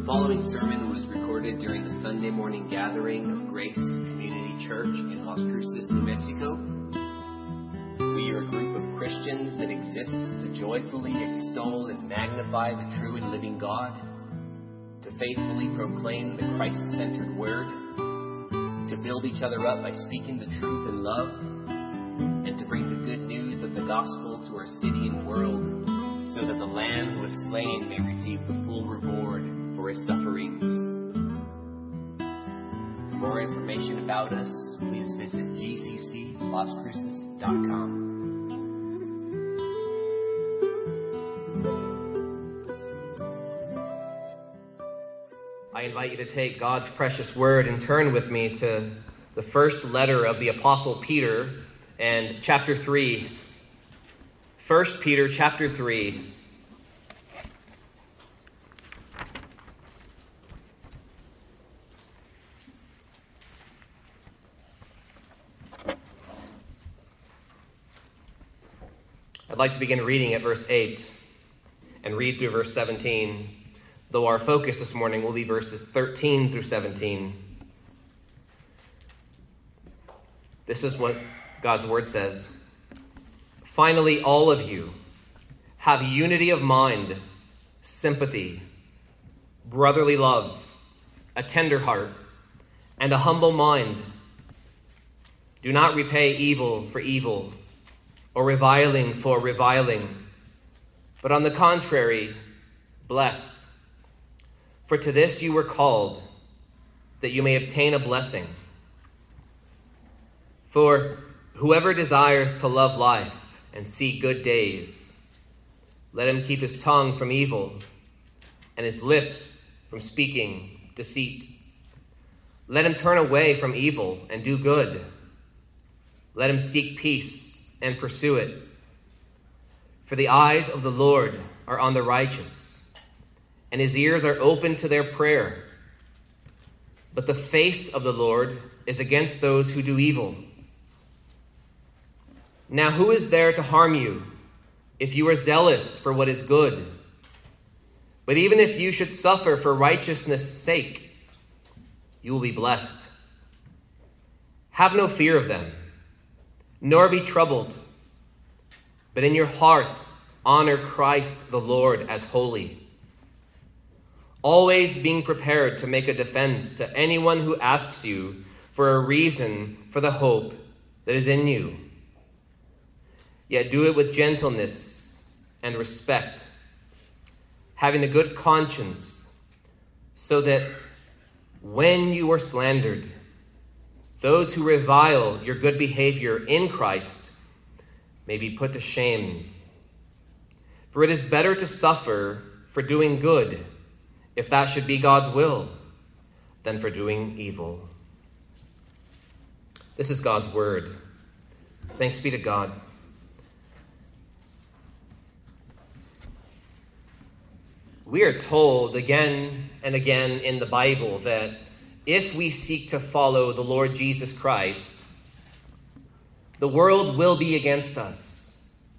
The following sermon was recorded during the Sunday morning gathering of Grace Community Church in Las Cruces, New Mexico. We are a group of Christians that exists to joyfully extol and magnify the true and living God, to faithfully proclaim the Christ-centered word, to build each other up by speaking the truth in love, and to bring the good news of the gospel to our city and world, so that the Lamb who was slain may receive the full reward for his sufferings. For more information about us, please visit gcclascruces.com. I invite you to take God's precious word and turn with me to the first letter of the Apostle Peter and chapter 3. 1 Peter chapter 3. I'd like to begin reading at verse 8 and read through verse 17, though our focus this morning will be verses 13 through 17. This is what God's word says. Finally, all of you have unity of mind, sympathy, brotherly love, a tender heart, and a humble mind. Do not repay evil for evil, or reviling for reviling, but on the contrary, bless. For to this you were called, that you may obtain a blessing. For whoever desires to love life and see good days, let him keep his tongue from evil and his lips from speaking deceit. Let him turn away from evil and do good. Let him seek peace and pursue it. For the eyes of the Lord are on the righteous, and his ears are open to their prayer. But the face of the Lord is against those who do evil. Now who is there to harm you if you are zealous for what is good? But even if you should suffer for righteousness' sake, you will be blessed. Have no fear of them, nor be troubled, but in your hearts honor Christ the Lord as holy, always being prepared to make a defense to anyone who asks you for a reason for the hope that is in you. Yet do it with gentleness and respect, having a good conscience, so that when you are slandered, those who revile your good behavior in Christ may be put to shame. For it is better to suffer for doing good, if that should be God's will, than for doing evil. This is God's word. Thanks be to God. We are told again and again in the Bible that if we seek to follow the Lord Jesus Christ, the world will be against us.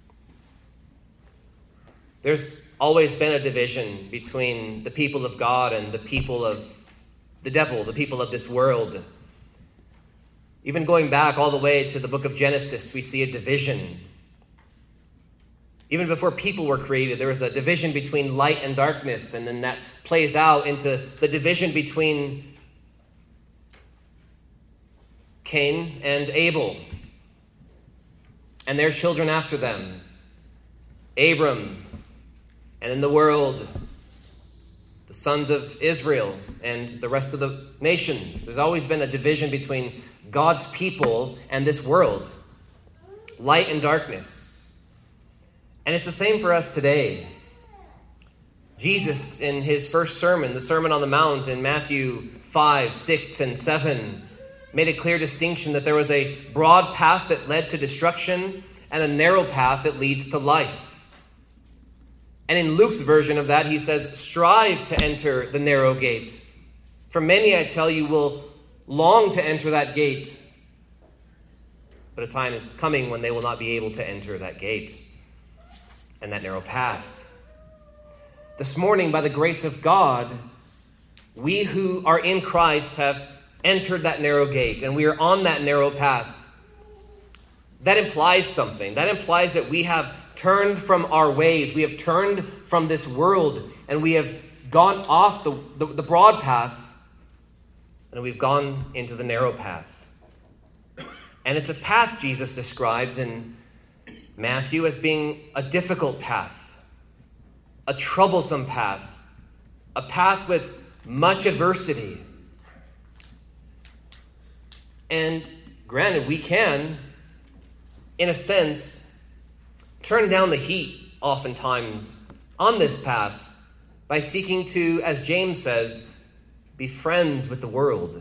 There's always been a division between the people of God and the people of the devil, the people of this world. Even going back all the way to the book of Genesis, we see a division. Even before people were created, there was a division between light and darkness, and then that plays out into the division between Cain and Abel, and their children after them, Abram, and in the world, the sons of Israel and the rest of the nations. There's always been a division between God's people and this world, light and darkness. And it's the same for us today. Jesus, in his first sermon, the Sermon on the Mount in Matthew 5, 6, and 7, made a clear distinction that there was a broad path that led to destruction and a narrow path that leads to life. And in Luke's version of that, he says, strive to enter the narrow gate. For many, I tell you, will long to enter that gate. But a time is coming when they will not be able to enter that gate and that narrow path. This morning, by the grace of God, We who are in Christ have entered that narrow gate, and we are on that narrow path. That implies something. That implies that we have turned from our ways. We have turned from this world, and we have gone off the broad path, and we've gone into the narrow path. And it's a path Jesus describes in Matthew as being a difficult path, a troublesome path, a path with much adversity. And granted, we can, in a sense, turn down the heat oftentimes on this path by seeking to, as James says, be friends with the world.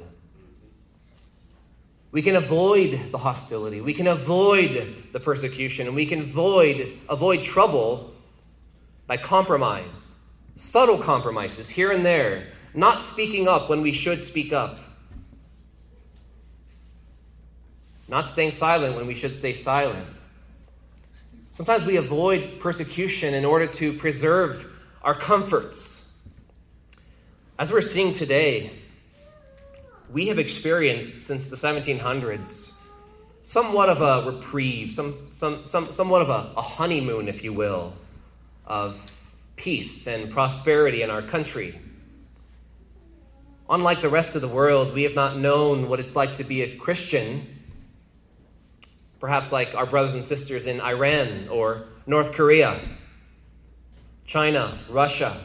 We can avoid the hostility. We can avoid the persecution. And we can avoid trouble by compromise. Subtle compromises here and there. Not speaking up when we should speak up. Not staying silent when we should stay silent. Sometimes we avoid persecution in order to preserve our comforts. As we're seeing today, we have experienced since the 1700s somewhat of a reprieve, somewhat of a honeymoon, if you will, of peace and prosperity in our country. Unlike the rest of the world, we have not known what it's like to be a Christian, perhaps like our brothers and sisters in Iran or North Korea, China, Russia,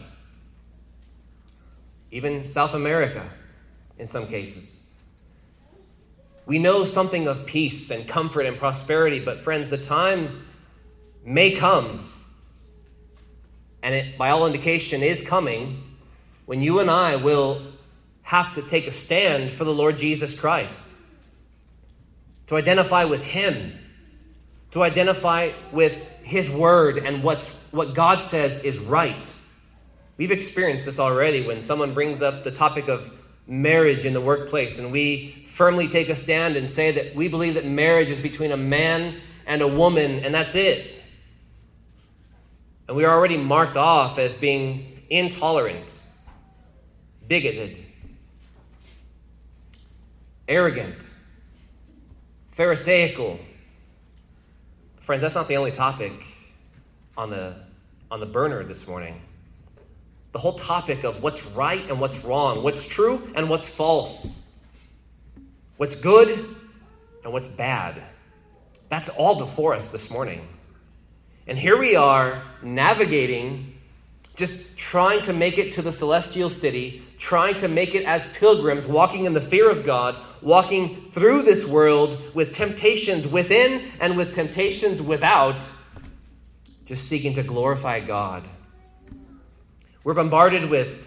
even South America in some cases. We know something of peace and comfort and prosperity, but friends, the time may come, and it, by all indication, is coming, when you and I will have to take a stand for the Lord Jesus Christ, to identify with Him, to identify with His Word and what God says is right. We've experienced this already when someone brings up the topic of marriage in the workplace, and we firmly take a stand and say that we believe that marriage is between a man and a woman, and that's it. And we are already marked off as being intolerant, bigoted, arrogant, pharisaical. Friends, that's not the only topic on the burner this morning. The whole topic of what's right and what's wrong, what's true and what's false, what's good and what's bad. That's all before us this morning. And here we are navigating, just trying to make it to the celestial city, trying to make it as pilgrims, walking in the fear of God, walking through this world with temptations within and with temptations without, just seeking to glorify God. We're bombarded with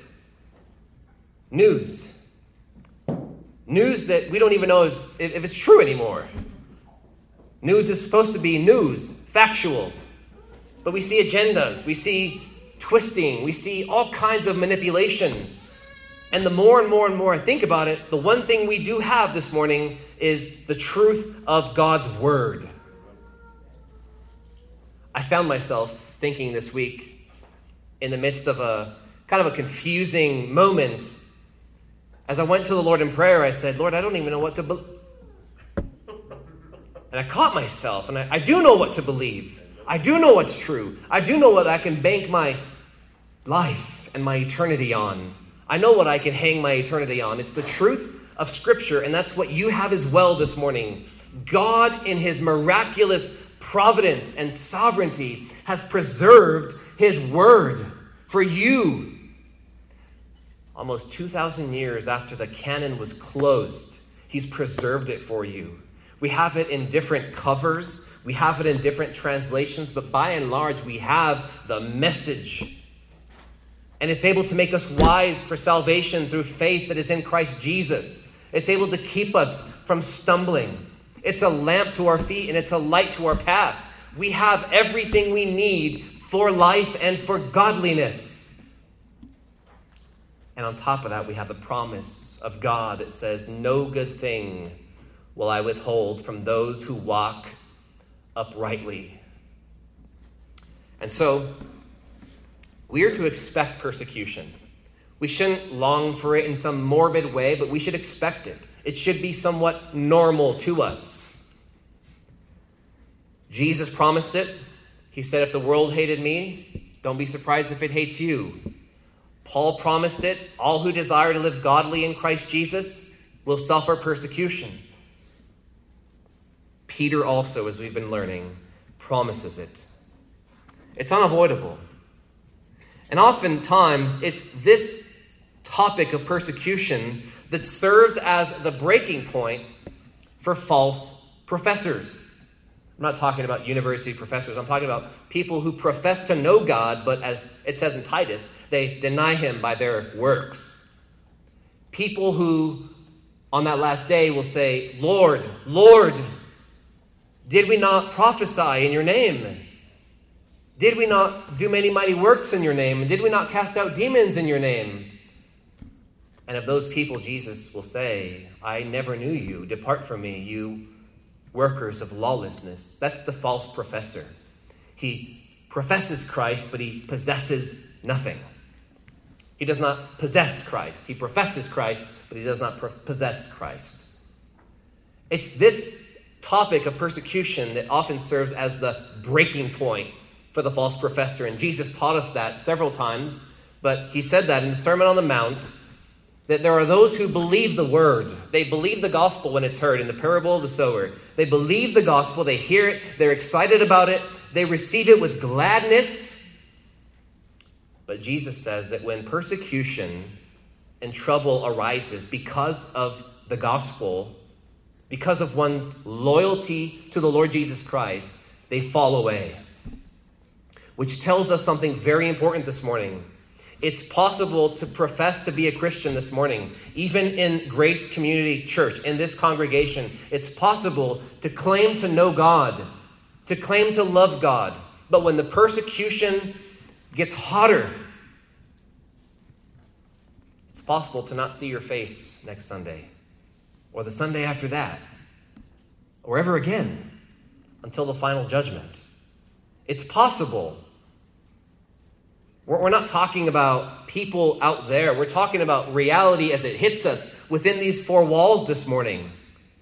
news that we don't even know if it's true anymore. News is supposed to be news, factual. But we see agendas, we see twisting, we see all kinds of manipulation. And the more and more and more I think about it, the one thing we do have this morning is the truth of God's Word. I found myself thinking this week, in the midst of a kind of a confusing moment, as I went to the Lord in prayer, I said, Lord, I don't even know what to believe. And I caught myself, and I do know what to believe. I do know what's true. I do know what I can bank my life and my eternity on. I know what I can hang my eternity on. It's the truth of Scripture, and that's what you have as well this morning. God, in His miraculous providence and sovereignty, has preserved His Word for you. Almost 2,000 years after the canon was closed, He's preserved it for you. We have it in different covers. We have it in different translations, but by and large, we have the message. And it's able to make us wise for salvation through faith that is in Christ Jesus. It's able to keep us from stumbling. It's a lamp to our feet and it's a light to our path. We have everything we need for life and for godliness. And on top of that, we have the promise of God that says, no good thing will I withhold from those who walk uprightly. And so, we are to expect persecution. We shouldn't long for it in some morbid way, but we should expect it. It should be somewhat normal to us. Jesus promised it. He said, if the world hated me, don't be surprised if it hates you. Paul promised it. All who desire to live godly in Christ Jesus will suffer persecution. Peter also, as we've been learning, promises it. It's unavoidable. And oftentimes, it's this topic of persecution that serves as the breaking point for false professors. I'm not talking about university professors. I'm talking about people who profess to know God, but as it says in Titus, they deny him by their works. People who, on that last day, will say, Lord, Lord, did we not prophesy in your name? Did we not do many mighty works in your name? And did we not cast out demons in your name? And of those people, Jesus will say, I never knew you. Depart from me, you workers of lawlessness. That's the false professor. He professes Christ, but he possesses nothing. He does not possess Christ. He professes Christ, but he does not possess Christ. It's this topic of persecution that often serves as the breaking point for the false professor. And Jesus taught us that several times, but he said that in the Sermon on the Mount, that there are those who believe the word. They believe the gospel when it's heard in the parable of the sower. They believe the gospel. They hear it. They're excited about it. They receive it with gladness. But Jesus says that when persecution and trouble arises because of the gospel, because of one's loyalty to the Lord Jesus Christ, they fall away. Which tells us something very important this morning. It's possible to profess to be a Christian this morning, even in Grace Community Church, in this congregation. It's possible to claim to know God, to claim to love God. But when the persecution gets hotter, it's possible to not see your face next Sunday, or the Sunday after that, or ever again, until the final judgment. It's possible. We're not talking about people out there. We're talking about reality as it hits us within these four walls this morning.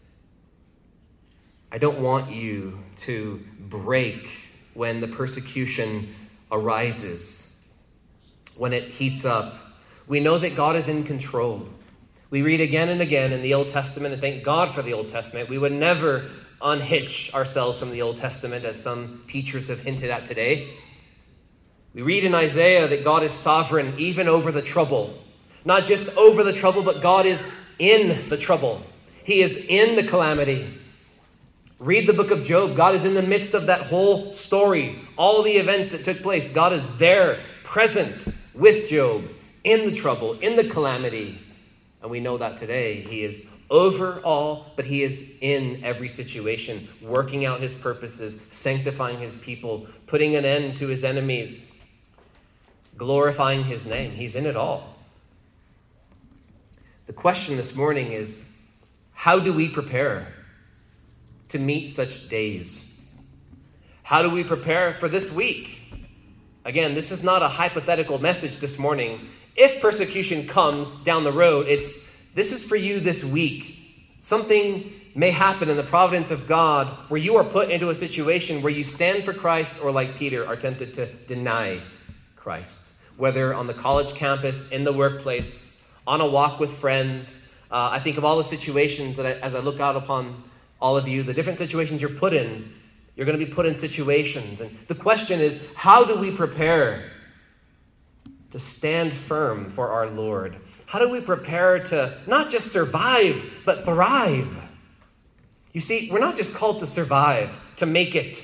I don't want you to break when the persecution arises, when it heats up. We know that God is in control. We read again and again in the Old Testament, and thank God for the Old Testament. We would never unhitch ourselves from the Old Testament, as some teachers have hinted at today. We read in Isaiah that God is sovereign even over the trouble. Not just over the trouble, but God is in the trouble. He is in the calamity. Read the book of Job. God is in the midst of that whole story. All the events that took place. God is there, present with Job, in the trouble, in the calamity. And we know that today. He is over all, but he is in every situation, working out his purposes, sanctifying his people, putting an end to his enemies, glorifying his name. He's in it all. The question this morning is, how do we prepare to meet such days? How do we prepare for this week? Again, this is not a hypothetical message this morning. If persecution comes down the road, this is for you this week. Something may happen in the providence of God where you are put into a situation where you stand for Christ, or like Peter, are tempted to deny Christ. Whether on the college campus, in the workplace, on a walk with friends. I think of all the situations that as I look out upon all of you, the different situations you're put in, you're going to be put in situations. And the question is, how do we prepare to stand firm for our Lord? How do we prepare to not just survive, but thrive? You see, we're not just called to survive, to make it,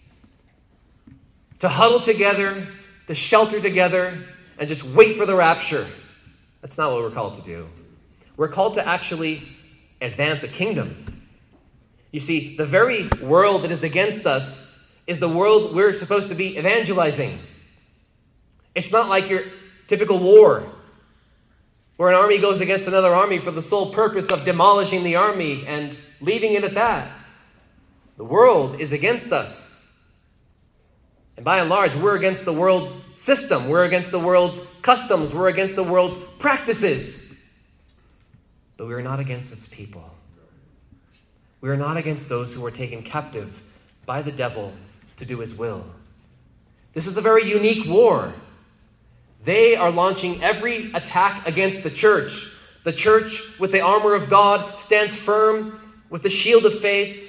to huddle together, to shelter together, and just wait for the rapture. That's not what we're called to do. We're called to actually advance a kingdom. You see, the very world that is against us is the world we're supposed to be evangelizing. It's not like your typical war, where an army goes against another army for the sole purpose of demolishing the army and leaving it at that. The world is against us. And by and large, we're against the world's system. We're against the world's customs. We're against the world's practices. But we are not against its people. We are not against those who are taken captive by the devil to do his will. This is a very unique war. They are launching every attack against the church. The church, with the armor of God, stands firm with the shield of faith,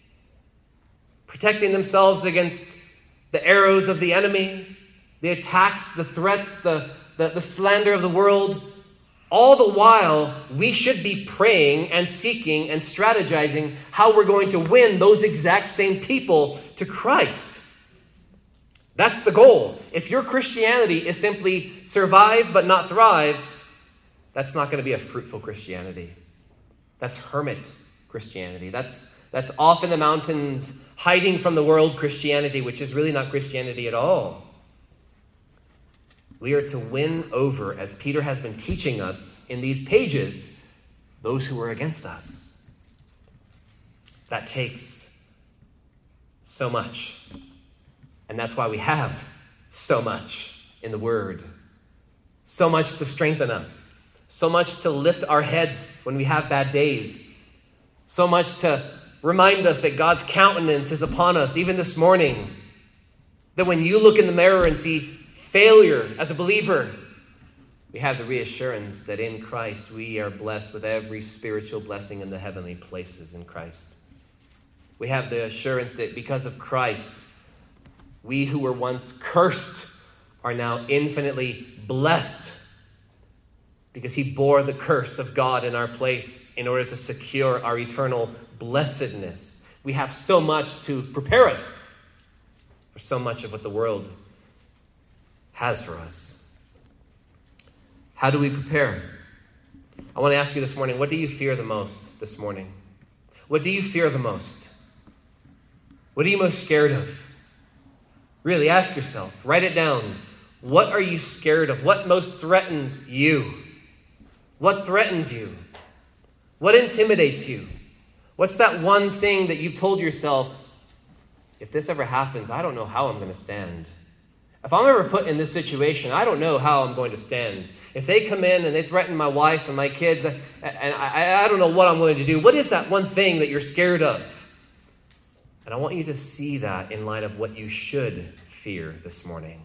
protecting themselves against the arrows of the enemy, the attacks, the threats, the slander of the world. All the while, we should be praying and seeking and strategizing how we're going to win those exact same people to Christ. That's the goal. If your Christianity is simply survive but not thrive, that's not going to be a fruitful Christianity. That's hermit Christianity. That's off in the mountains, hiding from the world Christianity, which is really not Christianity at all. We are to win over, as Peter has been teaching us in these pages, those who are against us. That takes so much. And that's why we have so much in the Word. So much to strengthen us. So much to lift our heads when we have bad days. So much to remind us that God's countenance is upon us, even this morning. That when you look in the mirror and see failure as a believer, we have the reassurance that in Christ we are blessed with every spiritual blessing in the heavenly places in Christ. We have the assurance that because of Christ, we who were once cursed are now infinitely blessed, because he bore the curse of God in our place in order to secure our eternal blessedness. We have so much to prepare us for so much of what the world has for us. How do we prepare? I want to ask you this morning, what do you fear the most this morning? What do you fear the most? What are you most scared of? Really, ask yourself. Write it down. What are you scared of? What most threatens you? What threatens you? What intimidates you? What's that one thing that you've told yourself, if this ever happens, I don't know how I'm going to stand. If I'm ever put in this situation, I don't know how I'm going to stand. If they come in and they threaten my wife and my kids, and I don't know what I'm going to do. What is that one thing that you're scared of? And I want you to see that in light of what you should fear this morning.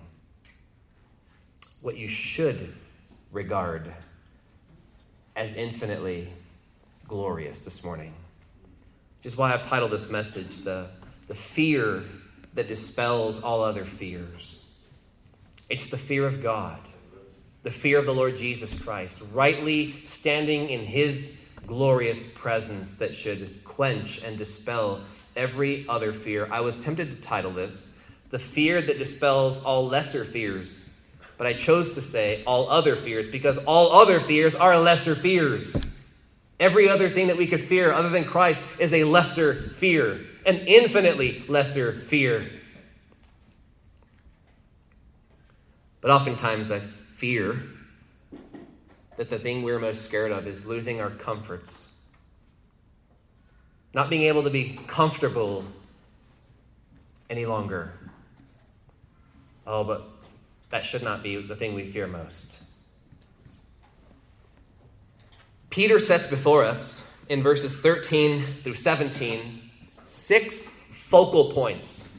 What you should regard as infinitely glorious this morning. Which is why I've titled this message, the fear that dispels all other fears. It's the fear of God, the fear of the Lord Jesus Christ, rightly standing in his glorious presence that should quench and dispel every other fear. I was tempted to title this, the fear that dispels all lesser fears. But I chose to say all other fears, because all other fears are lesser fears. Every other thing that we could fear other than Christ is a lesser fear, an infinitely lesser fear. But oftentimes I fear that the thing we're most scared of is losing our comforts. Not being able to be comfortable any longer. Oh, but that should not be the thing we fear most. Peter sets before us, in verses 13 through 17, 6 focal points.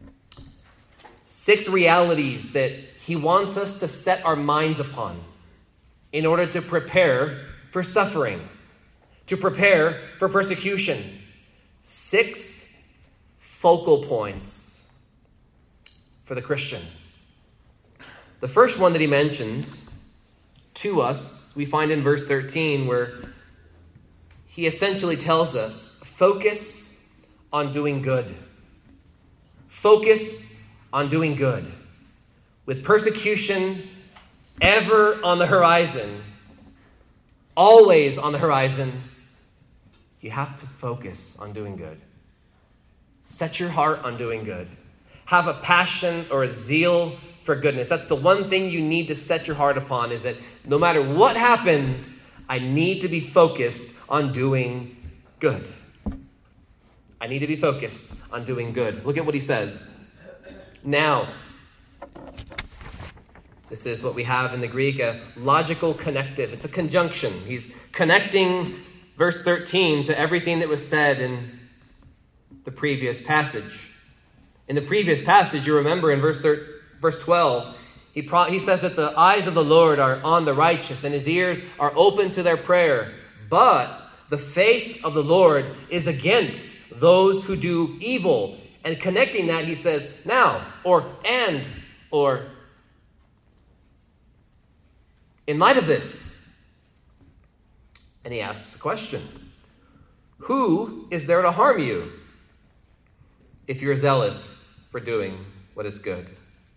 6 realities that he wants us to set our minds upon in order to prepare for suffering, to prepare for persecution. 6 focal points for the Christian. The first one that he mentions to us, we find in verse 13, where he essentially tells us, focus on doing good. Focus on doing good. With persecution ever on the horizon, always on the horizon, you have to focus on doing good. Set your heart on doing good. Have a passion or a zeal for goodness. That's the one thing you need to set your heart upon, is that no matter what happens, I need to be focused on doing good. I need to be focused on doing good. Look at what he says. now. This is what we have in the Greek, a logical connective. It's a conjunction. He's connecting verse 13 to everything that was said in the previous passage. In the previous passage, you remember in verse 12, he says that the eyes of the Lord are on the righteous and his ears are open to their prayer. But the face of the Lord is against those who do evil. And connecting that, he says, now, or and, or in light of this. And he asks the question, who is there to harm you if you're zealous for doing what is good?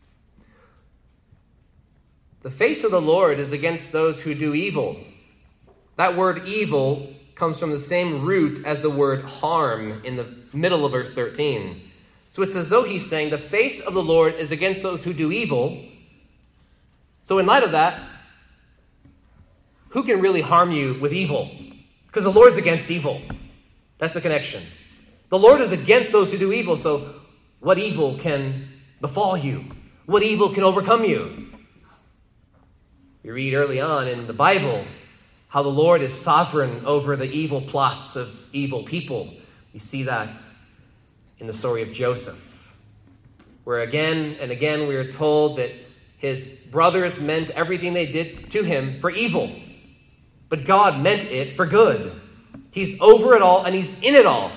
The face of the Lord is against those who do evil. That word evil comes from the same root as the word harm in the middle of verse 13. So it's as though he's saying the face of the Lord is against those who do evil. So in light of that, who can really harm you with evil? Because the Lord's against evil. That's a connection. The Lord is against those who do evil, so what evil can befall you? What evil can overcome you? We read early on in the Bible how the Lord is sovereign over the evil plots of evil people. We see that in the story of Joseph, where again and again we are told that his brothers meant everything they did to him for evil. But God meant it for good. He's over it all and he's in it all.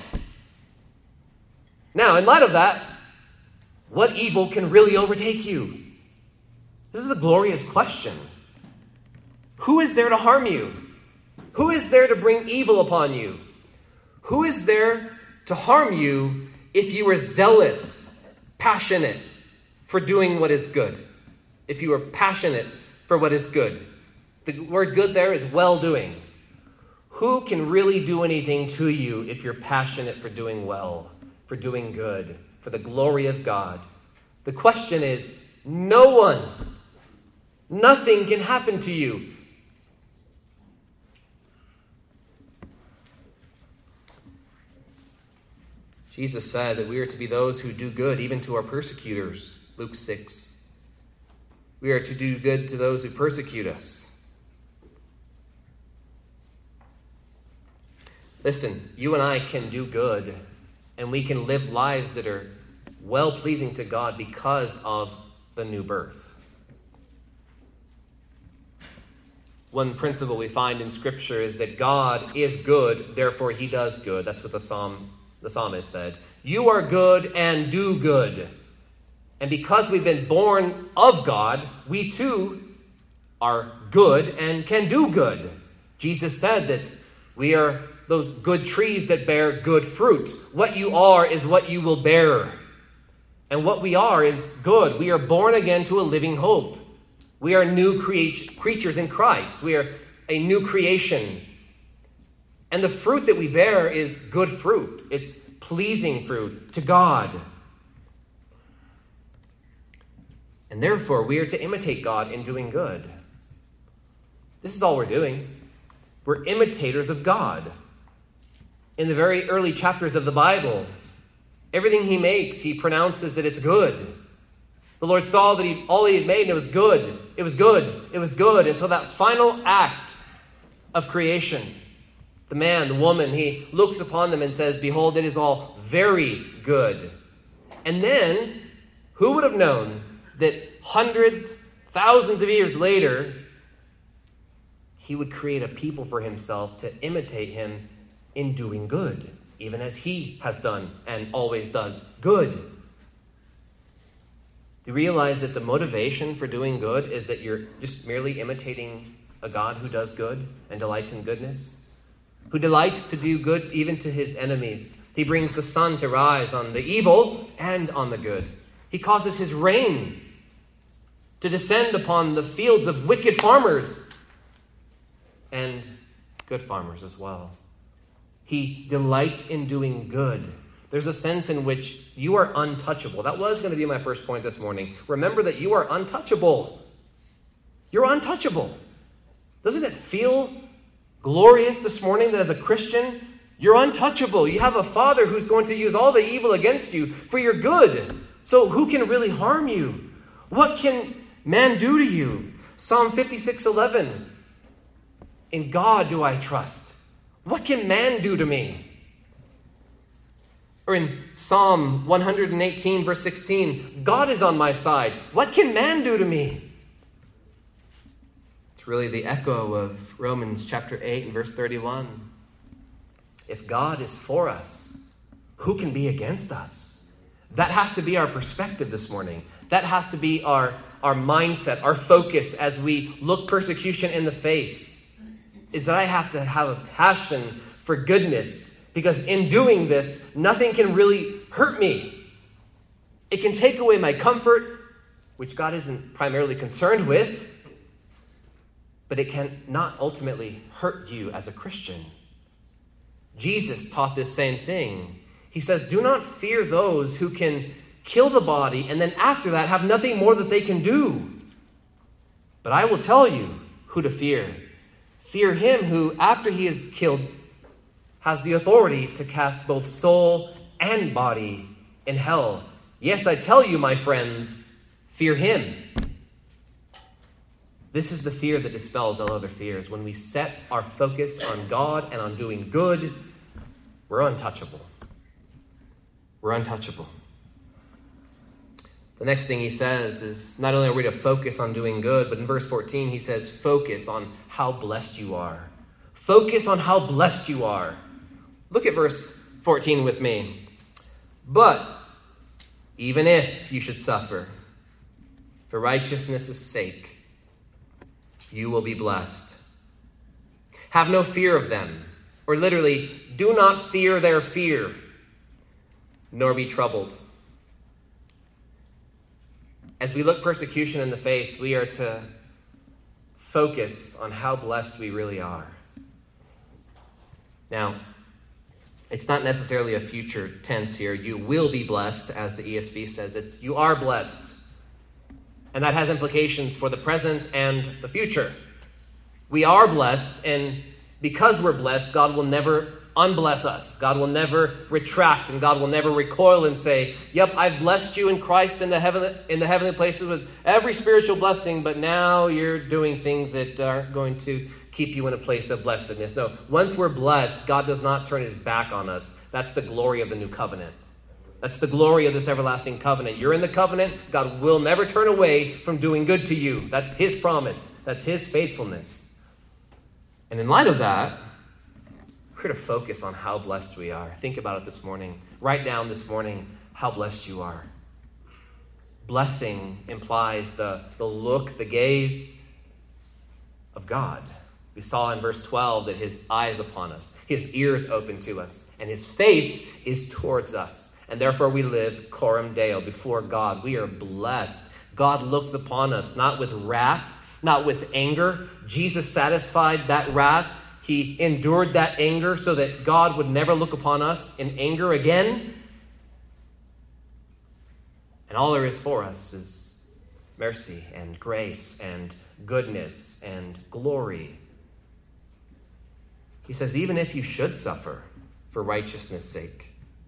Now, in light of that, what evil can really overtake you? This is a glorious question. Who is there to harm you? Who is there to bring evil upon you? Who is there to harm you if you are zealous, passionate for doing what is good? If you are passionate for what is good. The word good there is well-doing. Who can really do anything to you if you're passionate for doing well, for doing good, for the glory of God? The question is, no one. Nothing can happen to you. Jesus said that we are to be those who do good even to our persecutors. Luke 6. We are to do good to those who persecute us. Listen, you and I can do good, and we can live lives that are well-pleasing to God because of the new birth. One principle we find in Scripture is that God is good, therefore he does good. That's what the psalmist said. You are good and do good. And because we've been born of God, we too are good and can do good. Jesus said that we are those good trees that bear good fruit. What you are is what you will bear. And what we are is good. We are born again to a living hope. We are new creatures in Christ. We are a new creation. And the fruit that we bear is good fruit. It's pleasing fruit to God. And therefore, we are to imitate God in doing good. This is all we're doing. We're imitators of God. In the very early chapters of the Bible, everything he makes, he pronounces that it's good. The Lord saw that all he had made, and it was good. It was good. It was good. Until that final act of creation. The man, the woman, he looks upon them and says, behold, it is all very good. And then, who would have known that hundreds, thousands of years later, he would create a people for himself to imitate him in doing good, even as he has done and always does good. Do you realize that the motivation for doing good is that you're just merely imitating a God who does good and delights in goodness? Who delights to do good even to his enemies. He brings the sun to rise on the evil and on the good. He causes his rain to descend upon the fields of wicked farmers and good farmers as well. He delights in doing good. There's a sense in which you are untouchable. That was going to be my first point this morning. Remember that you are untouchable. You're untouchable. Doesn't it feel glorious this morning that as a Christian, you're untouchable? You have a Father who's going to use all the evil against you for your good. So who can really harm you? What can man do to you? Psalm 56:11. In God do I trust. What can man do to me? Or in Psalm 118, verse 16, God is on my side. What can man do to me? It's really the echo of Romans chapter 8 and verse 31. If God is for us, who can be against us? That has to be our perspective this morning. That has to be our mindset, our focus as we look persecution in the face, is that I have to have a passion for goodness, because in doing this, nothing can really hurt me. It can take away my comfort, which God isn't primarily concerned with, but it can not ultimately hurt you as a Christian. Jesus taught this same thing. He says, do not fear those who can kill the body and then after that have nothing more that they can do. But I will tell you who to fear. Fear him who, after he is killed, has the authority to cast both soul and body in hell. Yes, I tell you, my friends, fear him. This is the fear that dispels all other fears. When we set our focus on God and on doing good, we're untouchable. We're untouchable. The next thing he says is not only are we to focus on doing good, but in verse 14 he says, focus on how blessed you are. Focus on how blessed you are. Look at verse 14 with me. But even if you should suffer for righteousness' sake, you will be blessed. Have no fear of them, or literally, do not fear their fear, nor be troubled. As we look persecution in the face, we are to focus on how blessed we really are. Now, it's not necessarily a future tense here. You will be blessed, as the ESV says. It's you are blessed. And that has implications for the present and the future. We are blessed, and because we're blessed, God will never unbless us. God will never retract, and God will never recoil and say, yep, I've blessed you in Christ in the heavenly places with every spiritual blessing, but now you're doing things that aren't going to keep you in a place of blessedness. No, once we're blessed, God does not turn his back on us. That's the glory of the new covenant. That's the glory of this everlasting covenant. You're in the covenant. God will never turn away from doing good to you. That's his promise. That's his faithfulness. And in light of that, we're to focus on how blessed we are. Think about it this morning. Write down this morning how blessed you are. Blessing implies the look, the gaze of God. We saw in verse 12 that his eye is upon us, his ears open to us, and his face is towards us. And therefore we live coram Deo, before God. We are blessed. God looks upon us, not with wrath, not with anger. Jesus satisfied that wrath. He endured that anger so that God would never look upon us in anger again. And all there is for us is mercy and grace and goodness and glory. He says, even if you should suffer for righteousness' sake,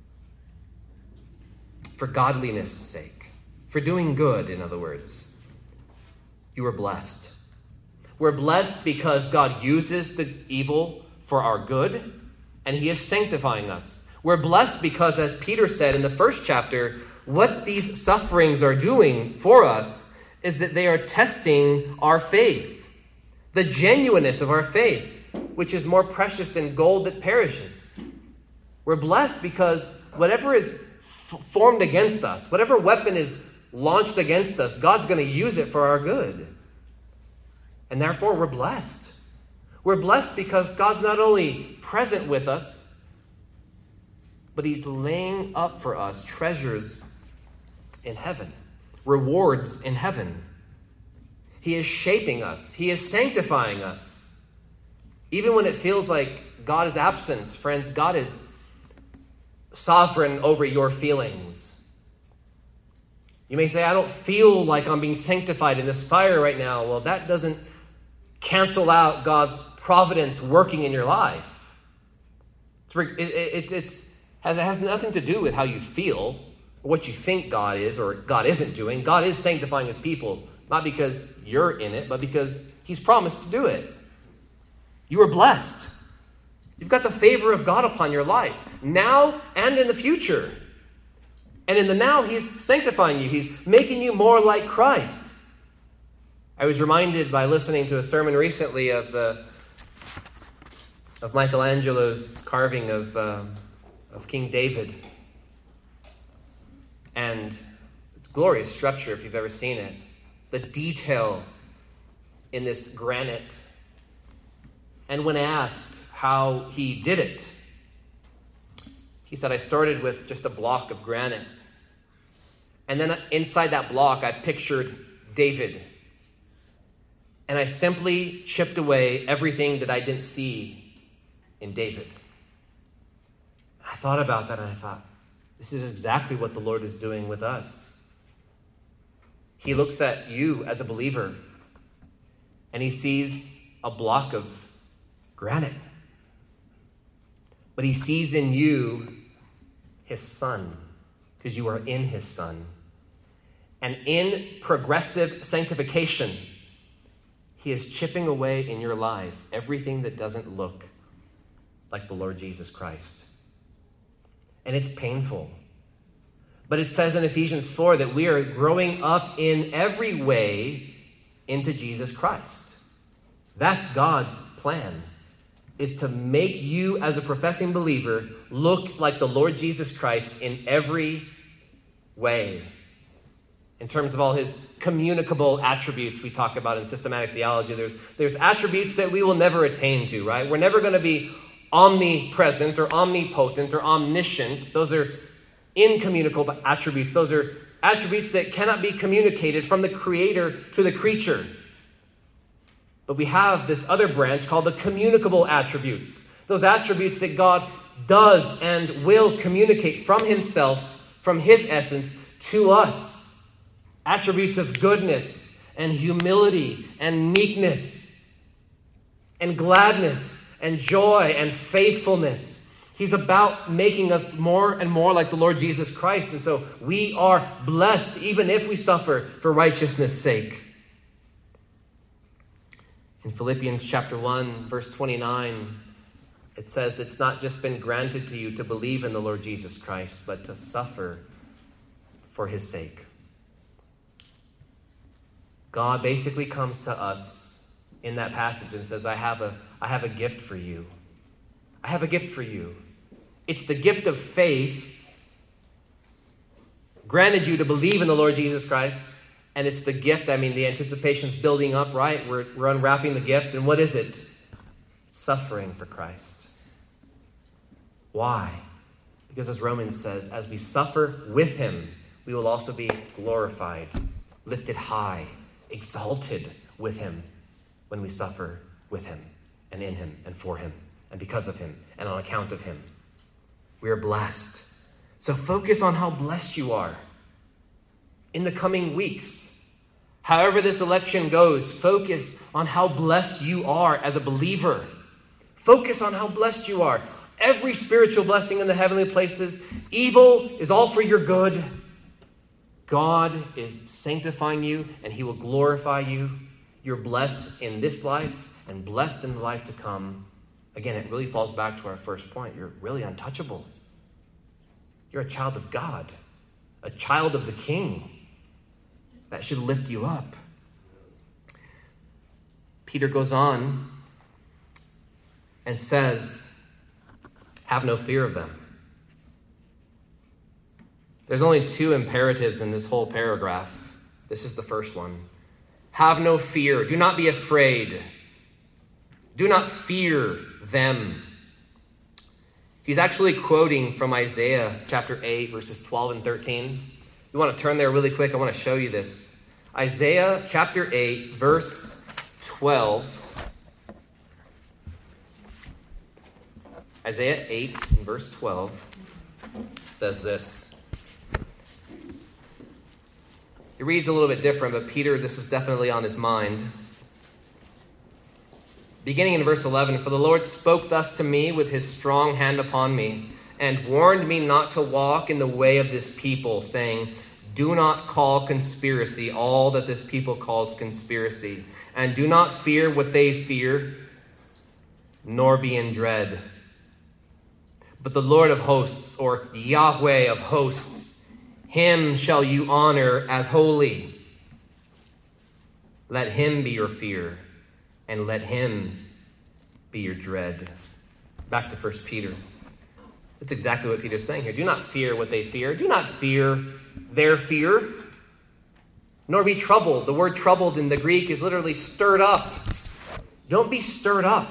for godliness' sake, for doing good, in other words, you are blessed. We're blessed because God uses the evil for our good, and he is sanctifying us. We're blessed because, as Peter said in the first chapter, what these sufferings are doing for us is that they are testing our faith, the genuineness of our faith, which is more precious than gold that perishes. We're blessed because whatever is formed against us, whatever weapon is launched against us, God's going to use it for our good. And therefore, we're blessed. We're blessed because God's not only present with us, but he's laying up for us treasures in heaven, rewards in heaven. He is shaping us. He is sanctifying us. Even when it feels like God is absent, friends, God is sovereign over your feelings. You may say, I don't feel like I'm being sanctified in this fire right now. Well, that doesn't cancel out God's providence working in your life. It has nothing to do with how you feel or what you think God is or God isn't doing. God is sanctifying his people, not because you're in it, but because he's promised to do it. You are blessed. You've got the favor of God upon your life, now and in the future. And in the now, he's sanctifying you. He's making you more like Christ. I was reminded by listening to a sermon recently of Michelangelo's carving of King David. And it's glorious structure if you've ever seen it. The detail in this granite. And when asked how he did it, he said, I started with just a block of granite. And then inside that block, I pictured David. And I simply chipped away everything that I didn't see in David. I thought about that and I thought, this is exactly what the Lord is doing with us. He looks at you as a believer and he sees a block of granite. But he sees in you his son, because you are in his son. And in progressive sanctification, he is chipping away in your life everything that doesn't look like the Lord Jesus Christ. And it's painful. But it says in Ephesians 4 that we are growing up in every way into Jesus Christ. That's God's plan, is to make you as a professing believer look like the Lord Jesus Christ in every way. In terms of all his communicable attributes we talk about in systematic theology, there's attributes that we will never attain to, right? We're never going to be omnipresent or omnipotent or omniscient. Those are incommunicable attributes. Those are attributes that cannot be communicated from the creator to the creature. But we have this other branch called the communicable attributes. Those attributes that God does and will communicate from himself, from his essence, to us. Attributes of goodness and humility and meekness and gladness and joy and faithfulness. He's about making us more and more like the Lord Jesus Christ. And so we are blessed even if we suffer for righteousness' sake. In Philippians chapter 1, verse 29, it says it's not just been granted to you to believe in the Lord Jesus Christ, but to suffer for his sake. God basically comes to us in that passage and says, I have a gift for you. I have a gift for you. It's the gift of faith granted you to believe in the Lord Jesus Christ. And it's the gift, the anticipation's building up, right? We're unwrapping the gift. And what is it? It's suffering for Christ. Why? Because as Romans says, as we suffer with him, we will also be glorified, lifted high, exalted with him when we suffer with him and in him and for him and because of him and on account of him. We are blessed. So focus on how blessed you are in the coming weeks. However this election goes, focus on how blessed you are as a believer. Focus on how blessed you are. Every spiritual blessing in the heavenly places, evil is all for your good. God is sanctifying you and he will glorify you. You're blessed in this life and blessed in the life to come. Again, it really falls back to our first point. You're really untouchable. You're a child of God, a child of the King. That should lift you up. Peter goes on and says, have no fear of them. There's only two imperatives in this whole paragraph. This is the first one. Have no fear. Do not be afraid. Do not fear them. He's actually quoting from Isaiah chapter 8, verses 12 and 13. You want to turn there really quick? I want to show you this. Isaiah chapter 8, verse 12. Isaiah 8, verse 12 says this. It reads a little bit different, but Peter, this was definitely on his mind. Beginning in verse 11, for the Lord spoke thus to me with his strong hand upon me, and warned me not to walk in the way of this people, saying, do not call conspiracy all that this people calls conspiracy, and do not fear what they fear, nor be in dread. But the Lord of hosts, or Yahweh of hosts, him shall you honor as holy. Let him be your fear, and let him be your dread. Back to 1 Peter. That's exactly what Peter's saying here. Do not fear what they fear. Do not fear their fear, nor be troubled. The word troubled in the Greek is literally stirred up. Don't be stirred up.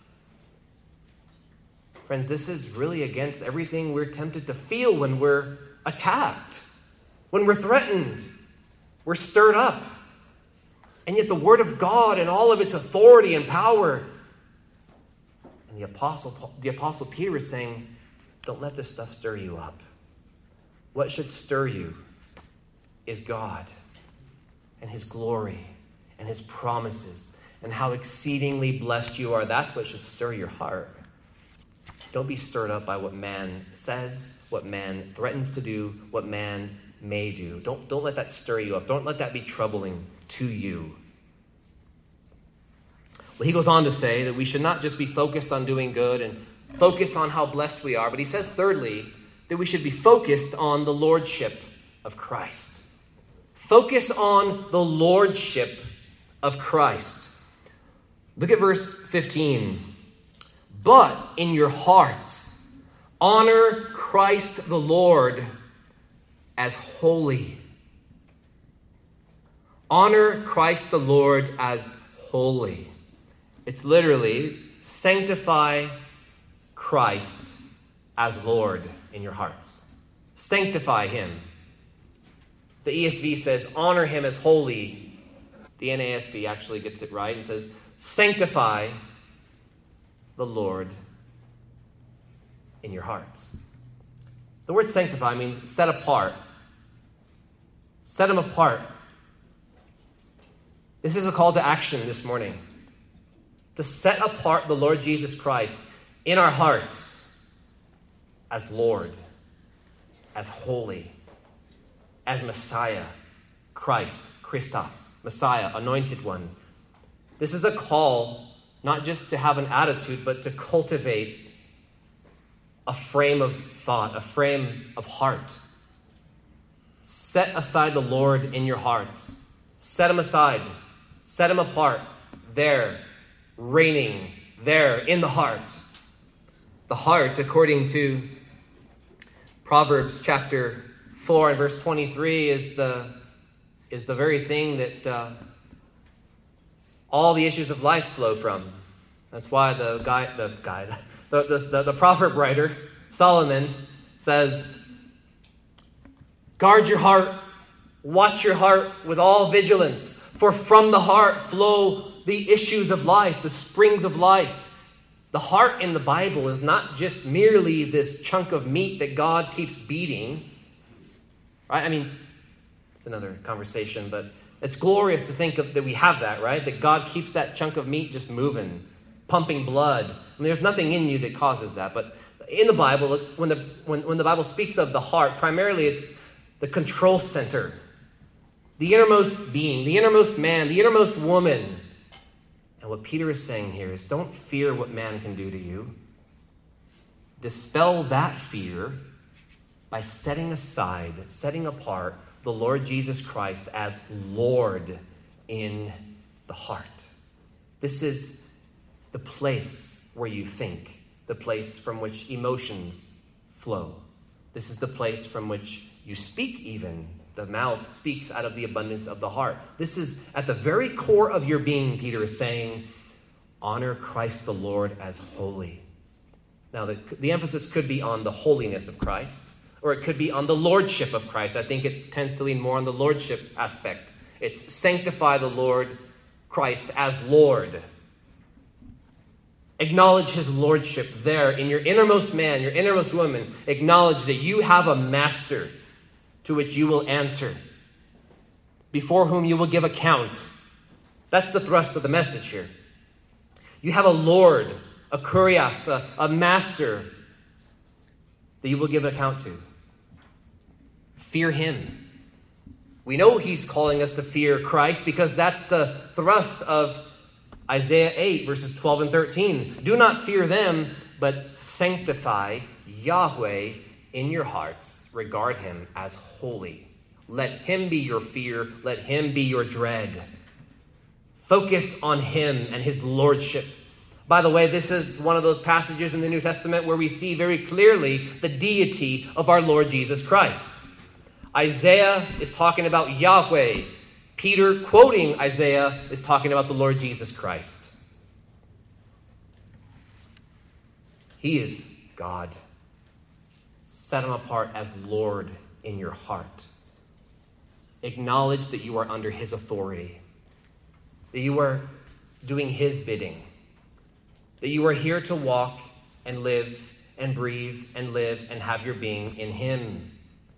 Friends, this is really against everything we're tempted to feel when we're attacked, when we're threatened. We're stirred up. And yet the Word of God and all of its authority and power. And the Apostle Peter is saying, don't let this stuff stir you up. What should stir you is God and His glory and His promises and how exceedingly blessed you are. That's what should stir your heart. Don't be stirred up by what man says, what man threatens to do, what man may do. Don't let that stir you up. Don't let that be troubling to you. Well, he goes on to say that we should not just be focused on doing good and focus on how blessed we are, but he says, thirdly, that we should be focused on the lordship of Christ. Focus on the lordship of Christ. Look at verse 15. But in your hearts, honor Christ the Lord as holy. Honor Christ the Lord as holy. It's literally sanctify Christ as Lord in your hearts. Sanctify him. The ESV says honor him as holy. The NASB actually gets it right and says sanctify the Lord in your hearts. The word sanctify means set apart. Set him apart. This is a call to action this morning. To set apart the Lord Jesus Christ in our hearts as Lord, as holy, as Messiah, Christ, Christos, Messiah, anointed one. This is a call not just to have an attitude, but to cultivate a frame of thought, a frame of heart. Set aside the Lord in your hearts. Set him aside. Set him apart. There, reigning there in the heart. The heart, according to Proverbs chapter 4 and verse 23, is the very thing that all the issues of life flow from. That's why the proverb writer, Solomon, says, guard your heart, watch your heart with all vigilance, for from the heart flow the issues of life, the springs of life. The heart in the Bible is not just merely this chunk of meat that God keeps beating, right? I mean, it's another conversation, but it's glorious to think that we have that, right? That God keeps that chunk of meat just moving, pumping blood. I mean, there's nothing in you that causes that. But in the Bible, when the Bible speaks of the heart, primarily it's the control center, the innermost being, the innermost man, the innermost woman. And what Peter is saying here is don't fear what man can do to you. Dispel that fear by setting aside, setting apart the Lord Jesus Christ as Lord in the heart. This is the place where you think, the place from which emotions flow. This is the place from which you speak even. The mouth speaks out of the abundance of the heart. This is at the very core of your being, Peter is saying, honor Christ the Lord as holy. Now, the emphasis could be on the holiness of Christ, or it could be on the lordship of Christ. I think it tends to lean more on the lordship aspect. It's sanctify the Lord Christ as Lord. Acknowledge his lordship there in your innermost man, your innermost woman. Acknowledge that you have a master to which you will answer, before whom you will give account. That's the thrust of the message here. You have a Lord, a kurios, a master, that you will give account to. Fear him. We know he's calling us to fear Christ because that's the thrust of Isaiah 8, verses 12 and 13. Do not fear them, but sanctify Yahweh in your hearts. Regard him as holy. Let him be your fear. Let him be your dread. Focus on him and his lordship. By the way, this is one of those passages in the New Testament where we see very clearly the deity of our Lord Jesus Christ. Isaiah is talking about Yahweh. Peter, quoting Isaiah, is talking about the Lord Jesus Christ. He is God. Set him apart as Lord in your heart. Acknowledge that you are under his authority, that you are doing his bidding, that you are here to walk and live and breathe and live and have your being in him.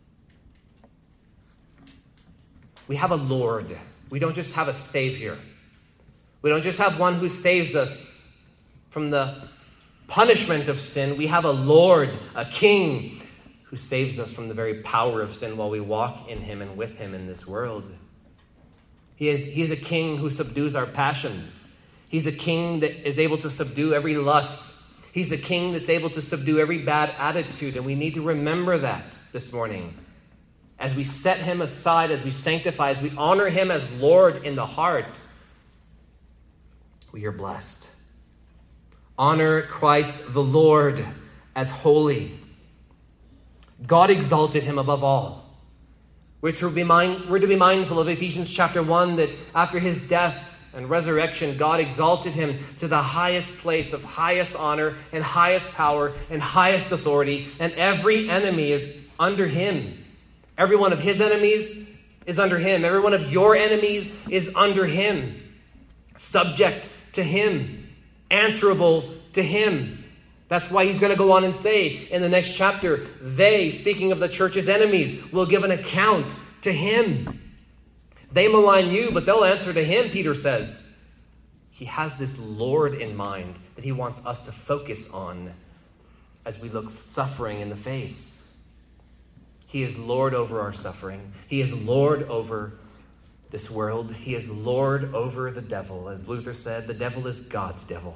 We have a Lord. We don't just have a Savior. We don't just have one who saves us from the punishment of sin. We have a Lord, a King, who saves us from the very power of sin while we walk in him and with him in this world. He is a king who subdues our passions. He's a king that is able to subdue every lust. He's a king that's able to subdue every bad attitude, and we need to remember that this morning. As we set him aside, as we sanctify, as we honor him as Lord in the heart, we are blessed. Honor Christ the Lord as holy. God exalted him above all. We're to be mindful of Ephesians chapter 1, that after his death and resurrection, God exalted him to the highest place of highest honor and highest power and highest authority, and every enemy is under him. Every one of his enemies is under him. Every one of your enemies is under him. Subject to him. Answerable to him. That's why he's going to go on and say in the next chapter, they, speaking of the church's enemies, will give an account to him. They malign you, but they'll answer to him, Peter says. He has this Lord in mind that he wants us to focus on as we look suffering in the face. He is Lord over our suffering. He is Lord over this world. He is Lord over the devil. As Luther said, the devil is God's devil.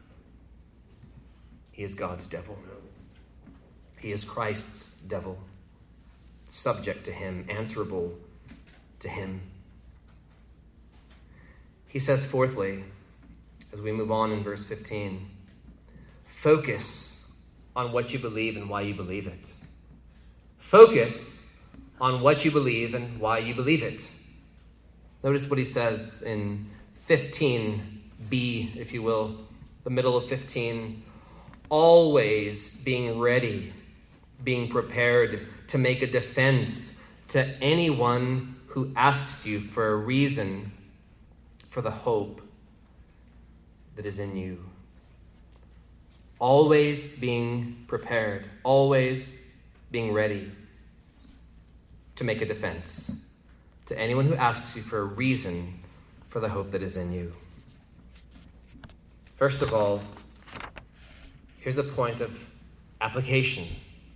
He is God's devil. He is Christ's devil. Subject to him, answerable to him. He says, fourthly, as we move on in verse 15, focus on what you believe and why you believe it. Focus on what you believe and why you believe it. Notice what he says in 15b, if you will, the middle of 15. Always being ready, being prepared to make a defense to anyone who asks you for a reason for the hope that is in you. Always being prepared, always being ready to make a defense to anyone who asks you for a reason for the hope that is in you. First of all, here's a point of application.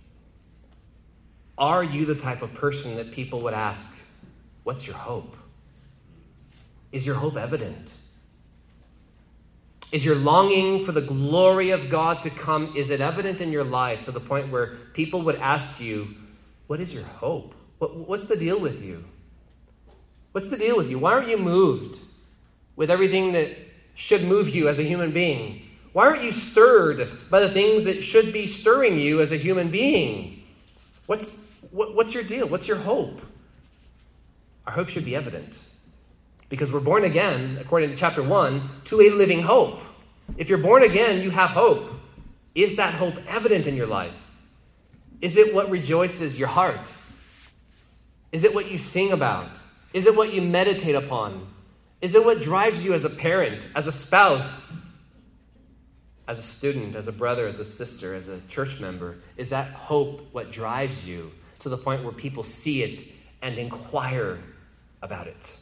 Are you the type of person that people would ask, what's your hope? Is your hope evident? Is your longing for the glory of God to come, is it evident in your life to the point where people would ask you, what is your hope? What's the deal with you? What's the deal with you? Why aren't you moved with everything that should move you as a human being? Why aren't you stirred by the things that should be stirring you as a human being? What's your deal? What's your hope? Our hope should be evident. Because we're born again, according to chapter 1, to a living hope. If you're born again, you have hope. Is that hope evident in your life? Is it what rejoices your heart? Is it what you sing about? Is it what you meditate upon? Is it what drives you as a parent, as a spouse, as a student, as a brother, as a sister, as a church member? Is that hope what drives you to the point where people see it and inquire about it?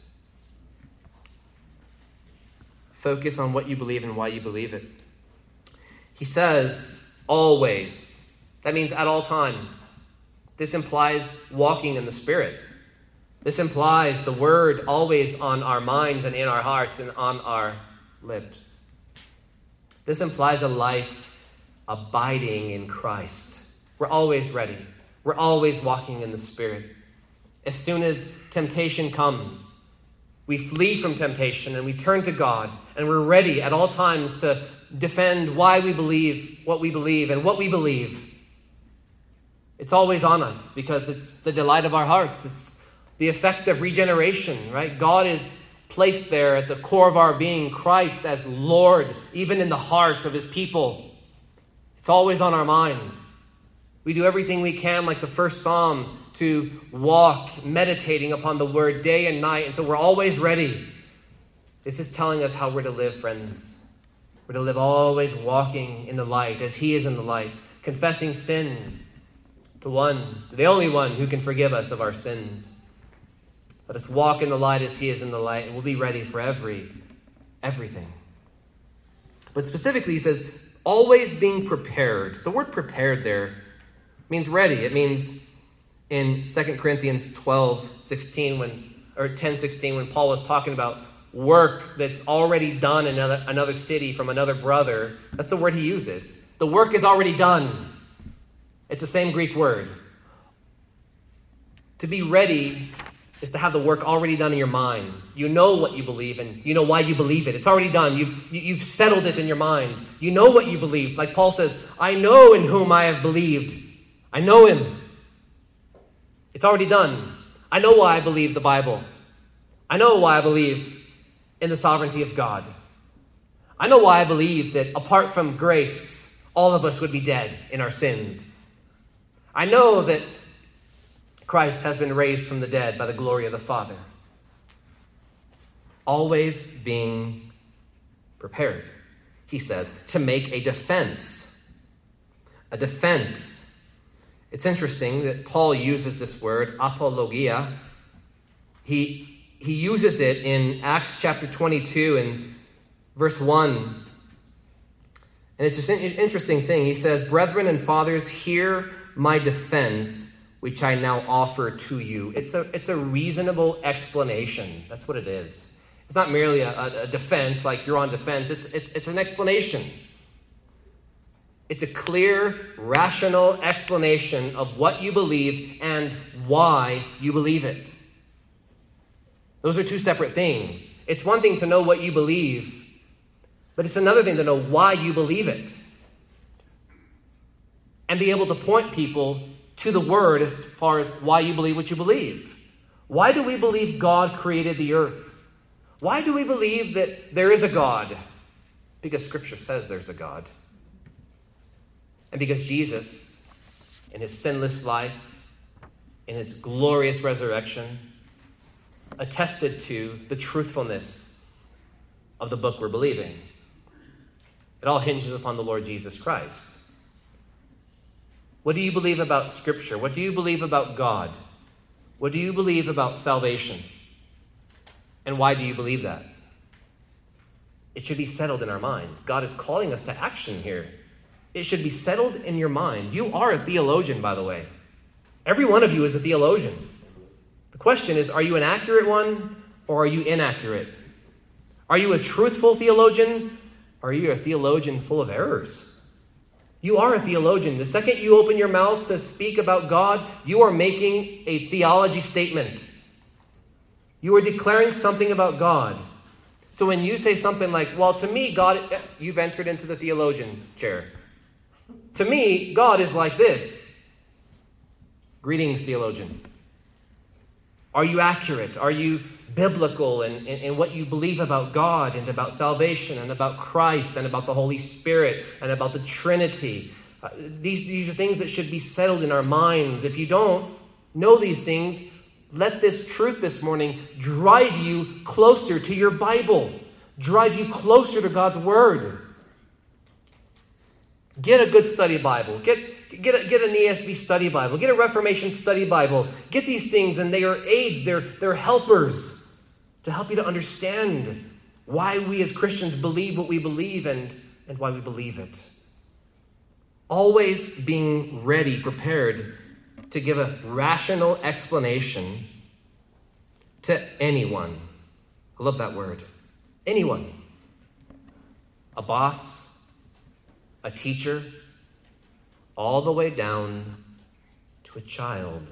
Focus on what you believe and why you believe it. He says, always. That means at all times. This implies walking in the Spirit. This implies the Word always on our minds and in our hearts and on our lips. This implies a life abiding in Christ. We're always ready. We're always walking in the Spirit. As soon as temptation comes, we flee from temptation and we turn to God, and we're ready at all times to defend why we believe what we believe and what we believe. It's always on us because it's the delight of our hearts. It's the effect of regeneration, right? God is placed there at the core of our being, Christ as Lord, even in the heart of his people. It's always on our minds. We do everything we can, like the first Psalm, to walk meditating upon the word day and night. And so we're always ready. This is telling us how we're to live, friends. We're to live always walking in the light as he is in the light, confessing sin to the only one who can forgive us of our sins. Let us walk in the light as he is in the light, and we'll be ready for everything. But specifically, he says, always being prepared. The word prepared there means ready. It means in 2 Corinthians 10:16, when Paul was talking about work that's already done in another city from another brother, that's the word he uses. The work is already done. It's the same Greek word. To be ready is to have the work already done in your mind. You know what you believe and you know why you believe it. It's already done. You've settled it in your mind. You know what you believe. Like Paul says, I know in whom I have believed. I know him. It's already done. I know why I believe the Bible. I know why I believe in the sovereignty of God. I know why I believe that apart from grace, all of us would be dead in our sins. I know that Christ has been raised from the dead by the glory of the Father. Always being prepared, he says, to make a defense. A defense. It's interesting that Paul uses this word, apologia. He uses it in Acts chapter 22 and verse 1. And it's just an interesting thing. He says, brethren and fathers, hear my defense, which I now offer to you. It's a reasonable explanation. That's what it is. It's not merely a defense, like you're on defense. It's an explanation. It's a clear, rational explanation of what you believe and why you believe it. Those are two separate things. It's one thing to know what you believe, but it's another thing to know why you believe it. And be able to point people to the word as far as why you believe what you believe. Why do we believe God created the earth? Why do we believe that there is a God? Because Scripture says there's a God. And because Jesus, in his sinless life, in his glorious resurrection, attested to the truthfulness of the book we're believing. It all hinges upon the Lord Jesus Christ. What do you believe about Scripture? What do you believe about God? What do you believe about salvation? And why do you believe that? It should be settled in our minds. God is calling us to action here. It should be settled in your mind. You are a theologian, by the way. Every one of you is a theologian. The question is, are you an accurate one or are you inaccurate? Are you a truthful theologian or are you a theologian full of errors? You are a theologian. The second you open your mouth to speak about God, you are making a theology statement. You are declaring something about God. So when you say something like, well, to me, God, you've entered into the theologian chair. To me, God is like this. Greetings, theologian. Are you accurate? Are you biblical in what you believe about God and about salvation and about Christ and about the Holy Spirit and about the Trinity? These are things that should be settled in our minds. If you don't know these things, let this truth this morning drive you closer to your Bible, drive you closer to God's Word. Get a good study Bible. Get an ESV study Bible. Get a Reformation study Bible. Get these things, and they are aids. They're helpers to help you to understand why we as Christians believe what we believe and why we believe it. always being ready, prepared to give a rational explanation to anyone. I love that word. Anyone. A boss, a teacher, all the way down to a child.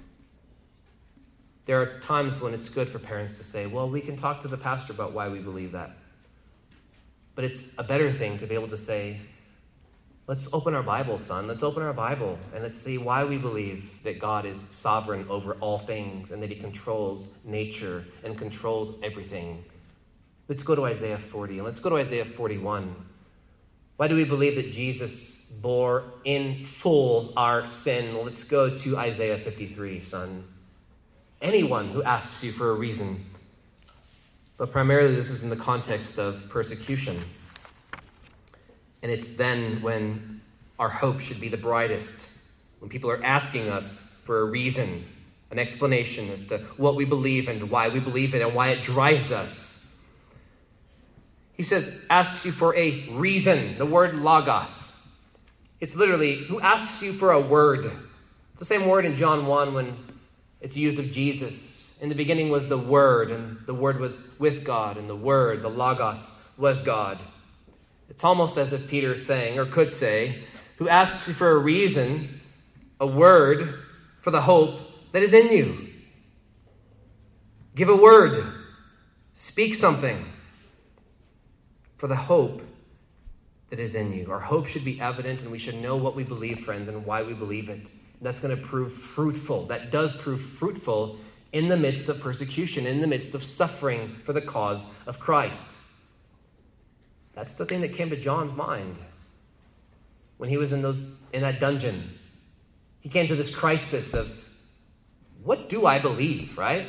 There are times when it's good for parents to say, well, we can talk to the pastor about why we believe that. But it's a better thing to be able to say, let's open our Bible, son. Let's open our Bible and let's see why we believe that God is sovereign over all things and that he controls nature and controls everything. Let's go to Isaiah 40 and let's go to Isaiah 41. Why do we believe that Jesus bore in full our sin? Well, let's go to Isaiah 53, son. Anyone who asks you for a reason. But primarily this is in the context of persecution. And it's then when our hope should be the brightest, when people are asking us for a reason, an explanation as to what we believe and why we believe it and why it drives us. He says, asks you for a reason, the word logos. It's literally, who asks you for a word. It's the same word in John 1 when it's used of Jesus. In the beginning was the Word, and the Word was with God, and the Word, the Logos, was God. It's almost as if Peter is saying, or could say, who asks you for a reason, a word for the hope that is in you. Give a word. Speak something for the hope that is in you. Our hope should be evident, and we should know what we believe, friends, and why we believe it. That's going to prove fruitful. That does prove fruitful in the midst of persecution, in the midst of suffering for the cause of Christ. That's the thing that came to John's mind when he was in that dungeon. He came to this crisis of, what do I believe, right?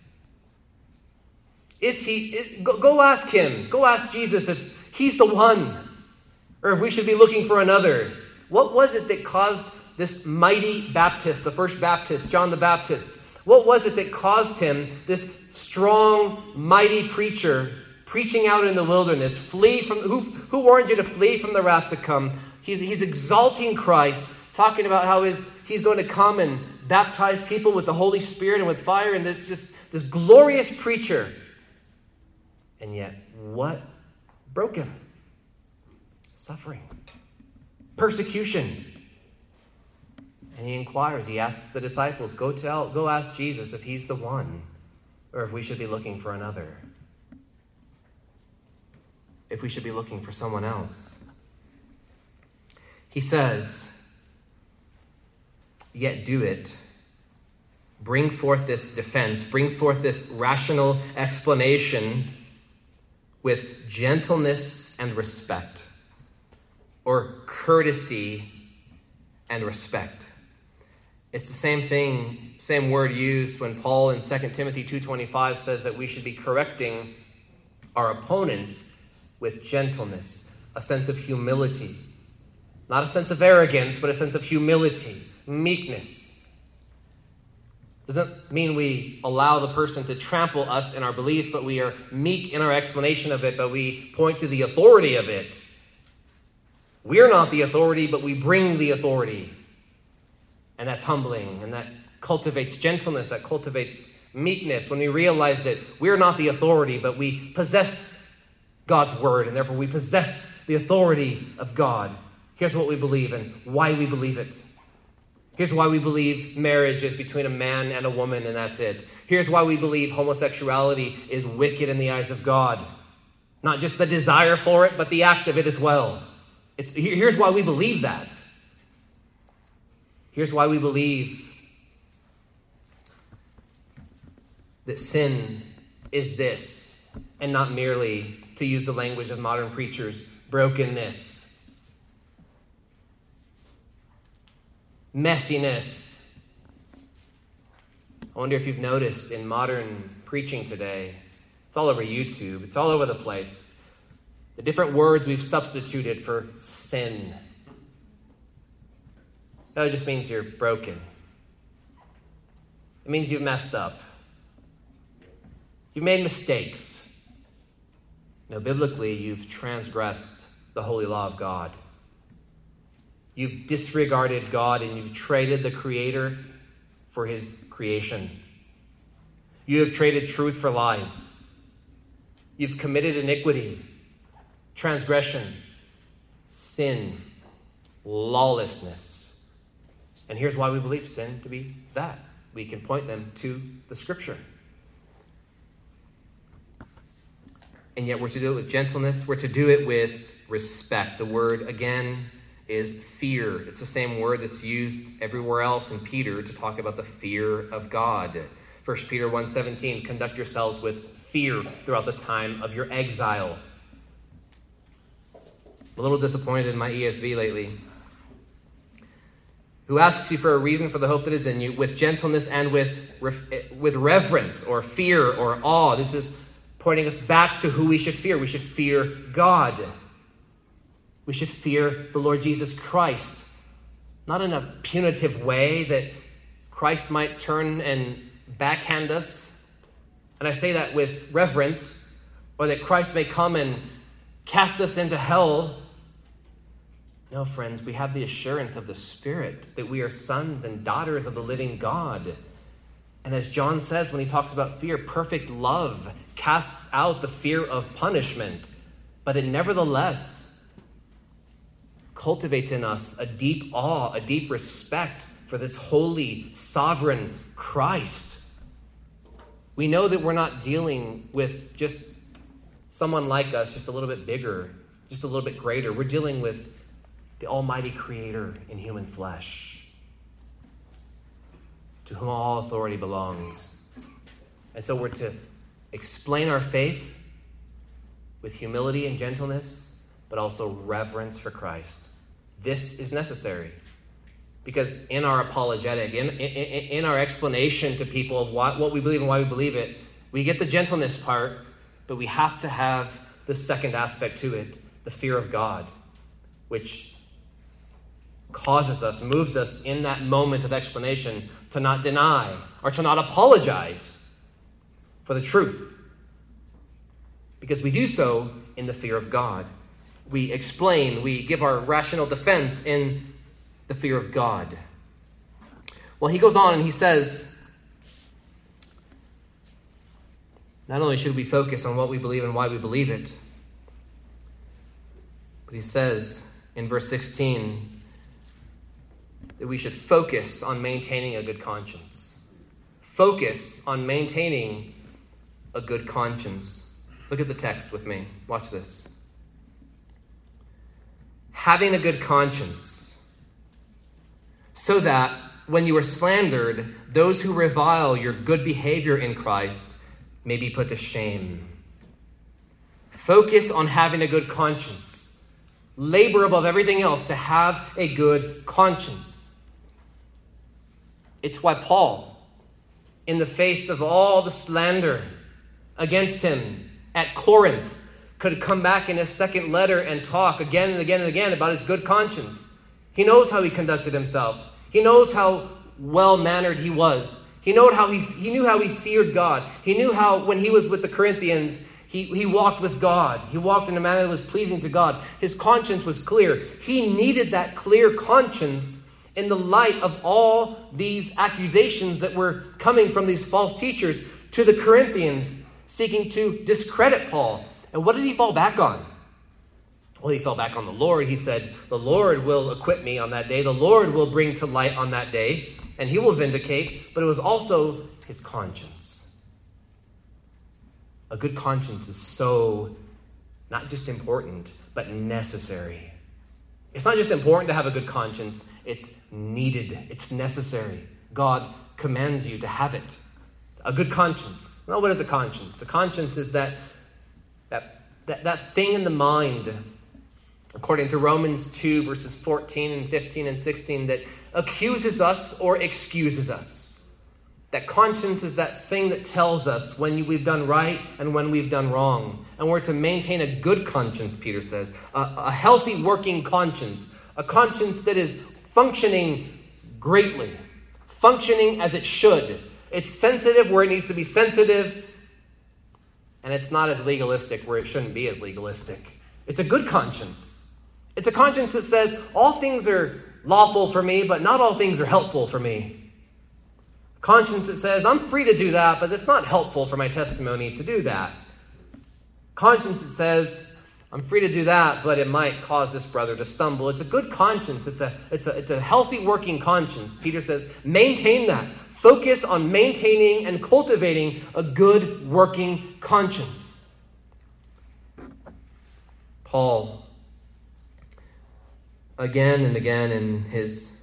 Go ask him. Go ask Jesus if he's the one, or if we should be looking for another. What was it that caused this mighty Baptist, the first Baptist, John the Baptist? What was it that caused him, this strong, mighty preacher, preaching out in the wilderness, who warned you to flee from the wrath to come? He's exalting Christ, talking about how he's going to come and baptize people with the Holy Spirit and with fire, and this glorious preacher. And yet, what broke him? Suffering. Persecution. And he inquires, he asks the disciples, go ask Jesus if he's the one, or if we should be looking for another. If we should be looking for someone else. He says, yet do it. Bring forth this defense, bring forth this rational explanation with gentleness and respect, or courtesy and respect. It's the same word used when Paul in 2 Timothy 2:25 says that we should be correcting our opponents with gentleness, a sense of humility. Not a sense of arrogance, but a sense of humility, meekness. Doesn't mean we allow the person to trample us in our beliefs, but we are meek in our explanation of it, but we point to the authority of it. We're not the authority, but we bring the authority. And that's humbling, and that cultivates gentleness, that cultivates meekness when we realize that we're not the authority, but we possess God's word, and therefore we possess the authority of God. Here's what we believe and why we believe it. Here's why we believe marriage is between a man and a woman, and that's it. Here's why we believe homosexuality is wicked in the eyes of God. Not just the desire for it, but the act of it as well. Here's why we believe that. Here's why we believe that sin is this, and not merely, to use the language of modern preachers, brokenness, messiness. I wonder if you've noticed in modern preaching today, it's all over YouTube, it's all over the place, the different words we've substituted for sin. That just means you're broken. It means you've messed up. You've made mistakes. No, biblically, you've transgressed the holy law of God. You've disregarded God and you've traded the Creator for his creation. You have traded truth for lies. You've committed iniquity, transgression, sin, lawlessness. And here's why we believe sin to be that. We can point them to the Scripture. And yet we're to do it with gentleness. We're to do it with respect. The word, again, is fear. It's the same word that's used everywhere else in Peter to talk about the fear of God. 1 Peter 1:17, conduct yourselves with fear throughout the time of your exile. I'm a little disappointed in my ESV lately. Who asks you for a reason for the hope that is in you, with gentleness and with reverence or fear or awe. This is pointing us back to who we should fear. We should fear God. We should fear the Lord Jesus Christ. Not in a punitive way that Christ might turn and backhand us. And I say that with reverence, or that Christ may come and cast us into hell. No, friends, we have the assurance of the Spirit that we are sons and daughters of the living God. And as John says when he talks about fear, perfect love casts out the fear of punishment, but it nevertheless cultivates in us a deep awe, a deep respect for this holy, sovereign Christ. We know that we're not dealing with just someone like us, just a little bit bigger, just a little bit greater. We're dealing with the Almighty Creator in human flesh, to whom all authority belongs. And so we're to explain our faith with humility and gentleness, but also reverence for Christ. This is necessary because in our apologetic, in our explanation to people of what we believe and why we believe it, we get the gentleness part, but we have to have the second aspect to it, the fear of God, which causes us, moves us in that moment of explanation to not deny or to not apologize for the truth. Because we do so in the fear of God. We explain, we give our rational defense in the fear of God. Well, he goes on and he says, not only should we focus on what we believe and why we believe it, but he says in verse 16, that we should focus on maintaining a good conscience. Focus on maintaining a good conscience. Look at the text with me. Watch this. Having a good conscience, so that when you are slandered, those who revile your good behavior in Christ may be put to shame. Focus on having a good conscience. Labor above everything else to have a good conscience. It's why Paul, in the face of all the slander against him at Corinth, could come back in his second letter and talk again and again and again about his good conscience. He knows how he conducted himself. He knows how well-mannered he was. He knew how he feared God. He knew how when he was with the Corinthians, he walked with God. He walked in a manner that was pleasing to God. His conscience was clear. He needed that clear conscience in the light of all these accusations that were coming from these false teachers to the Corinthians, seeking to discredit Paul. And what did he fall back on? Well, he fell back on the Lord. He said, the Lord will acquit me on that day. The Lord will bring to light on that day, and he will vindicate. But it was also his conscience. A good conscience is so not just important, but necessary. It's not just important to have a good conscience. It's needed. It's necessary. God commands you to have it. A good conscience. Well, what is a conscience? A conscience is that thing in the mind, according to Romans 2, verses 14 and 15 and 16, that accuses us or excuses us. That conscience is that thing that tells us when we've done right and when we've done wrong. And we're to maintain a good conscience, Peter says. A healthy working conscience. A conscience that is functioning greatly. Functioning as it should. It's sensitive where it needs to be sensitive. And it's not as legalistic where it shouldn't be as legalistic. It's a good conscience. It's a conscience that says, all things are lawful for me, but not all things are helpful for me. Conscience that says, I'm free to do that, but it's not helpful for my testimony to do that. Conscience that says, I'm free to do that, but it might cause this brother to stumble. It's a good conscience. It's a healthy working conscience. Peter says, maintain that. Focus on maintaining and cultivating a good working conscience. Paul, again and again in his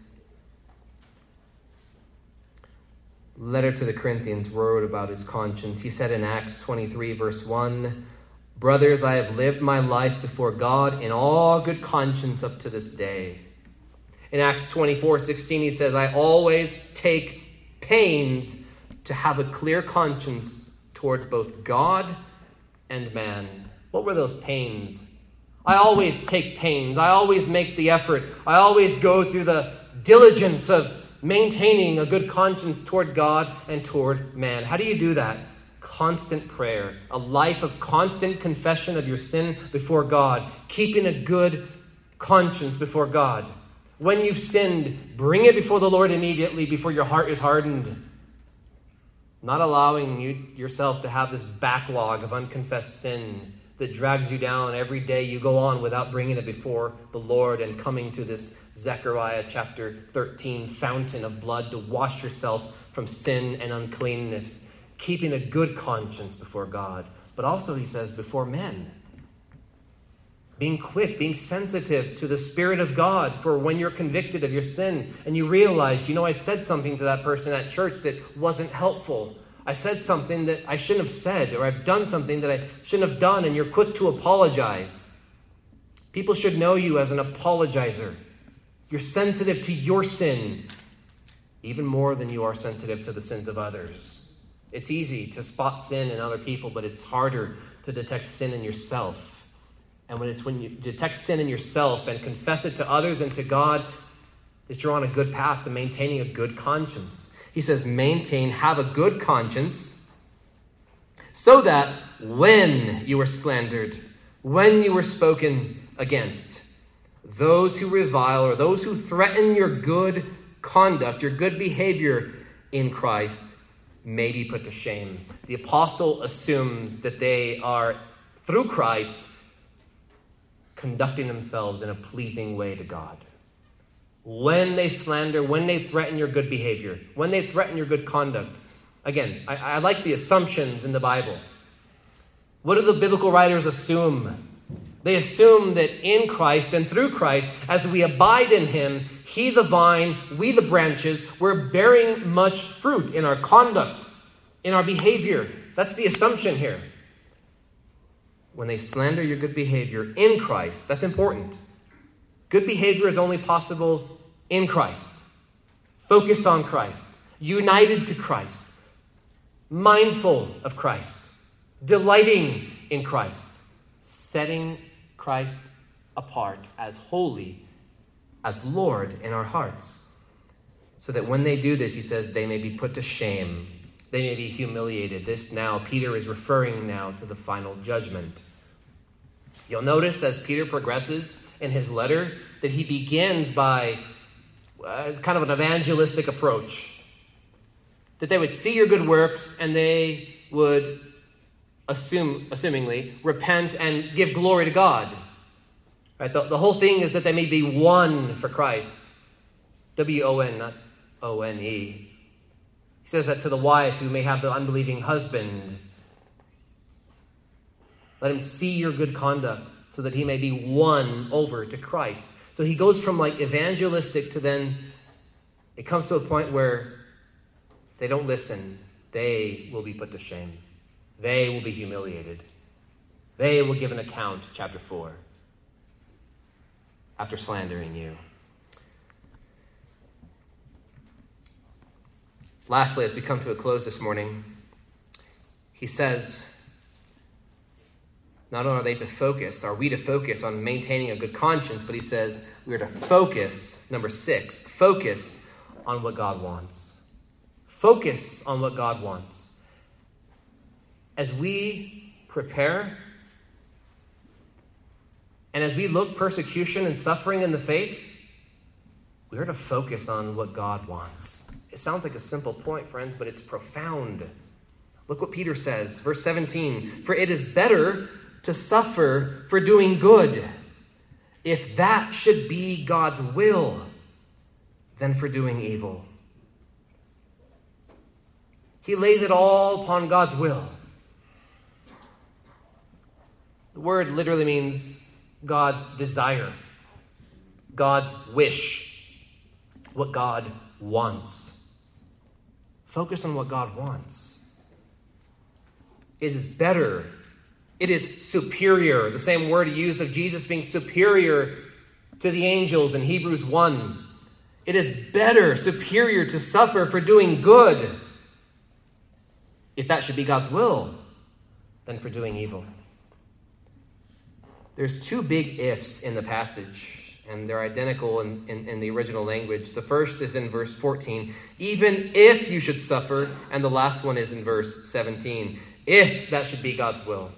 letter to the Corinthians, wrote about his conscience. He said in Acts 23, verse 1, brothers, I have lived my life before God in all good conscience up to this day. In Acts 24:16, he says, I always take pains to have a clear conscience towards both God and man. What were those pains? I always take pains. I always make the effort. I always go through the diligence of maintaining a good conscience toward God and toward man. How do you do that? Constant prayer, a life of constant confession of your sin before God, keeping a good conscience before God. When you've sinned, bring it before the Lord immediately before your heart is hardened. Not allowing yourself to have this backlog of unconfessed sin that drags you down every day you go on without bringing it before the Lord and coming to this Zechariah chapter 13 fountain of blood to wash yourself from sin and uncleanness. Keeping a good conscience before God. But also, he says, before men. Being quick, being sensitive to the Spirit of God for when you're convicted of your sin and you realize, I said something to that person at church that wasn't helpful. I said something that I shouldn't have said, or I've done something that I shouldn't have done, and you're quick to apologize. People should know you as an apologizer. You're sensitive to your sin, even more than you are sensitive to the sins of others. It's easy to spot sin in other people, but it's harder to detect sin in yourself. And when you detect sin in yourself and confess it to others and to God, that you're on a good path to maintaining a good conscience. He says, have a good conscience, so that when you are slandered, when you were spoken against, those who revile or those who threaten your good conduct, your good behavior in Christ, may be put to shame. The apostle assumes that they are, through Christ, conducting themselves in a pleasing way to God. When they slander, when they threaten your good behavior, when they threaten your good conduct. Again, I like the assumptions in the Bible. What do the biblical writers assume? They assume that in Christ and through Christ, as we abide in him, he the vine, we the branches, we're bearing much fruit in our conduct, in our behavior. That's the assumption here. When they slander your good behavior in Christ, that's important. Good behavior is only possible in Christ. Focused on Christ. United to Christ. Mindful of Christ. Delighting in Christ. Setting Christ apart as holy, as Lord in our hearts. So that when they do this, he says, they may be put to shame. They may be humiliated. This now, Peter is referring now to the final judgment. You'll notice as Peter progresses in his letter that he begins by kind of an evangelistic approach. That they would see your good works and they would assumingly repent and give glory to God. Right? The whole thing is that they may be won for Christ. W-O-N, not O-N-E. He says that to the wife who may have the unbelieving husband. Let him see your good conduct so that he may be won over to Christ. So he goes from evangelistic to then it comes to a point where if they don't listen, they will be put to shame. They will be humiliated. They will give an account, chapter 4, after slandering you. Lastly, as we come to a close this morning, he says, not only are we to focus on maintaining a good conscience, but he says we are to focus, number 6, focus on what God wants. Focus on what God wants. As we prepare And as we look persecution and suffering in the face, we are to focus on what God wants. It sounds like a simple point, friends, but it's profound. Look what Peter says, verse 17. For it is better to suffer for doing good, if that should be God's will, than for doing evil. He lays it all upon God's will. The word literally means God's desire, God's wish, what God wants. Focus on what God wants. It is better. It is superior. The same word used of Jesus being superior to the angels in Hebrews 1. It is better, superior to suffer for doing good, if that should be God's will, than for doing evil. There's two big ifs in the passage, and they're identical in the original language. The first is in verse 14, even if you should suffer, and the last one is in verse 17, if that should be God's will.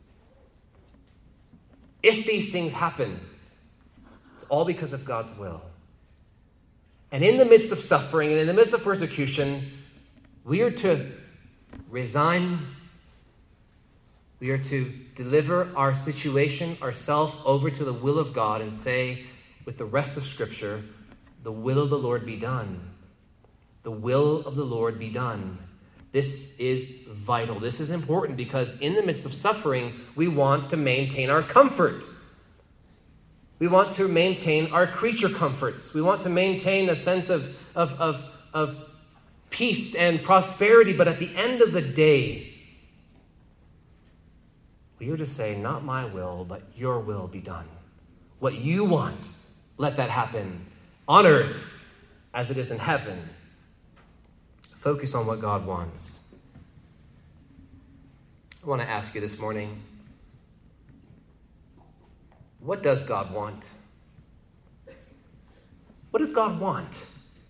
If these things happen, it's all because of God's will. And in the midst of suffering and in the midst of persecution, we are to resign. We are to deliver our situation, ourselves, over to the will of God and say, with the rest of Scripture, the will of the Lord be done. The will of the Lord be done. This is vital. This is important because in the midst of suffering, we want to maintain our comfort. We want to maintain our creature comforts. We want to maintain a sense of peace and prosperity. But at the end of the day, we are to say, not my will, but your will be done. What you want, let that happen on earth as it is in heaven. Focus on what God wants. I want to ask you this morning, what does God want? What does God want?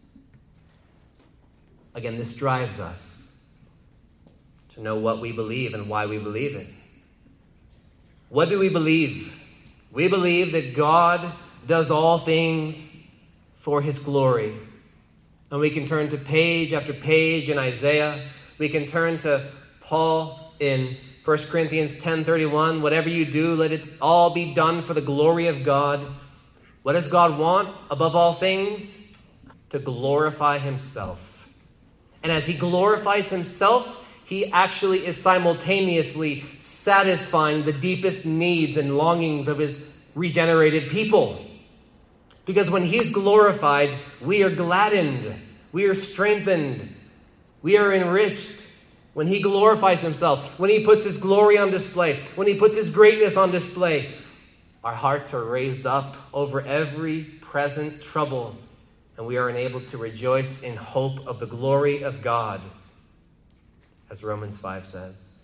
Again, this drives us to know what we believe and why we believe it. What do we believe? We believe that God does all things for his glory. And we can turn to page after page in Isaiah. We can turn to Paul in 1 Corinthians 10:31. Whatever you do, let it all be done for the glory of God. What does God want above all things? To glorify himself. And as he glorifies himself, he actually is simultaneously satisfying the deepest needs and longings of his regenerated people. Because when he's glorified, we are gladdened, we are strengthened, we are enriched. When he glorifies himself, when he puts his glory on display, when he puts his greatness on display, our hearts are raised up over every present trouble, and we are enabled to rejoice in hope of the glory of God, as Romans 5 says.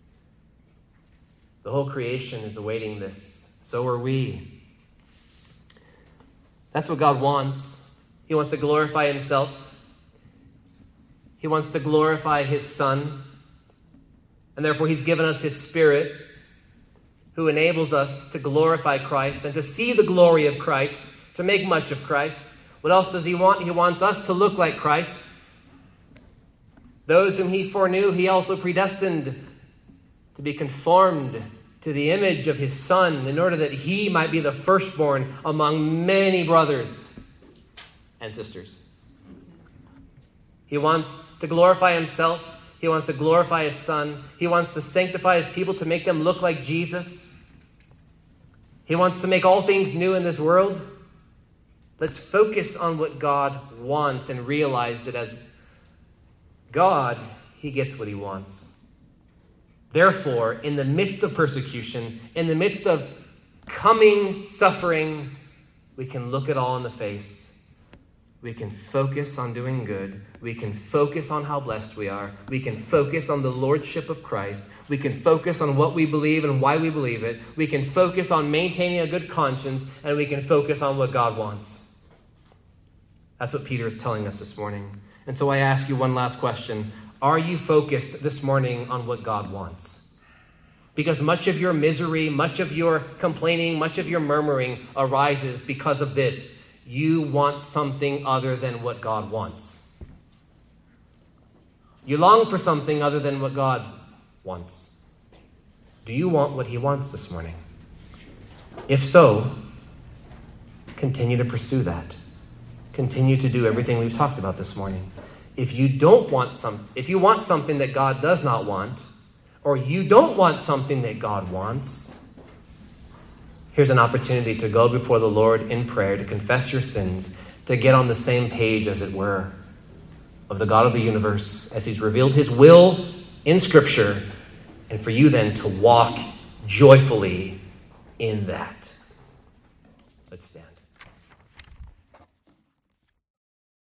The whole creation is awaiting this. So are we. That's what God wants. He wants to glorify himself. He wants to glorify his Son. And therefore he's given us his Spirit, who enables us to glorify Christ and to see the glory of Christ, to make much of Christ. What else does he want? He wants us to look like Christ. Those whom he foreknew, he also predestined to be conformed to the image of his Son, in order that he might be the firstborn among many brothers and sisters. He wants to glorify himself. He wants to glorify his Son. He wants to sanctify his people to make them look like Jesus. He wants to make all things new in this world. Let's focus on what God wants and realize that as God, he gets what he wants. Therefore, in the midst of persecution, in the midst of coming suffering, we can look it all in the face. We can focus on doing good. We can focus on how blessed we are. We can focus on the lordship of Christ. We can focus on what we believe and why we believe it. We can focus on maintaining a good conscience, and we can focus on what God wants. That's what Peter is telling us this morning. And so I ask you one last question. Are you focused this morning on what God wants? Because much of your misery, much of your complaining, much of your murmuring arises because of this. You want something other than what God wants. You long for something other than what God wants. Do you want what he wants this morning? If so, continue to pursue that. Continue to do everything we've talked about this morning. If you want something that God does not want, or you don't want something that God wants, here's an opportunity to go before the Lord in prayer, to confess your sins, to get on the same page, as it were, of the God of the universe, as he's revealed his will in Scripture, and for you then to walk joyfully in that. Let's stand.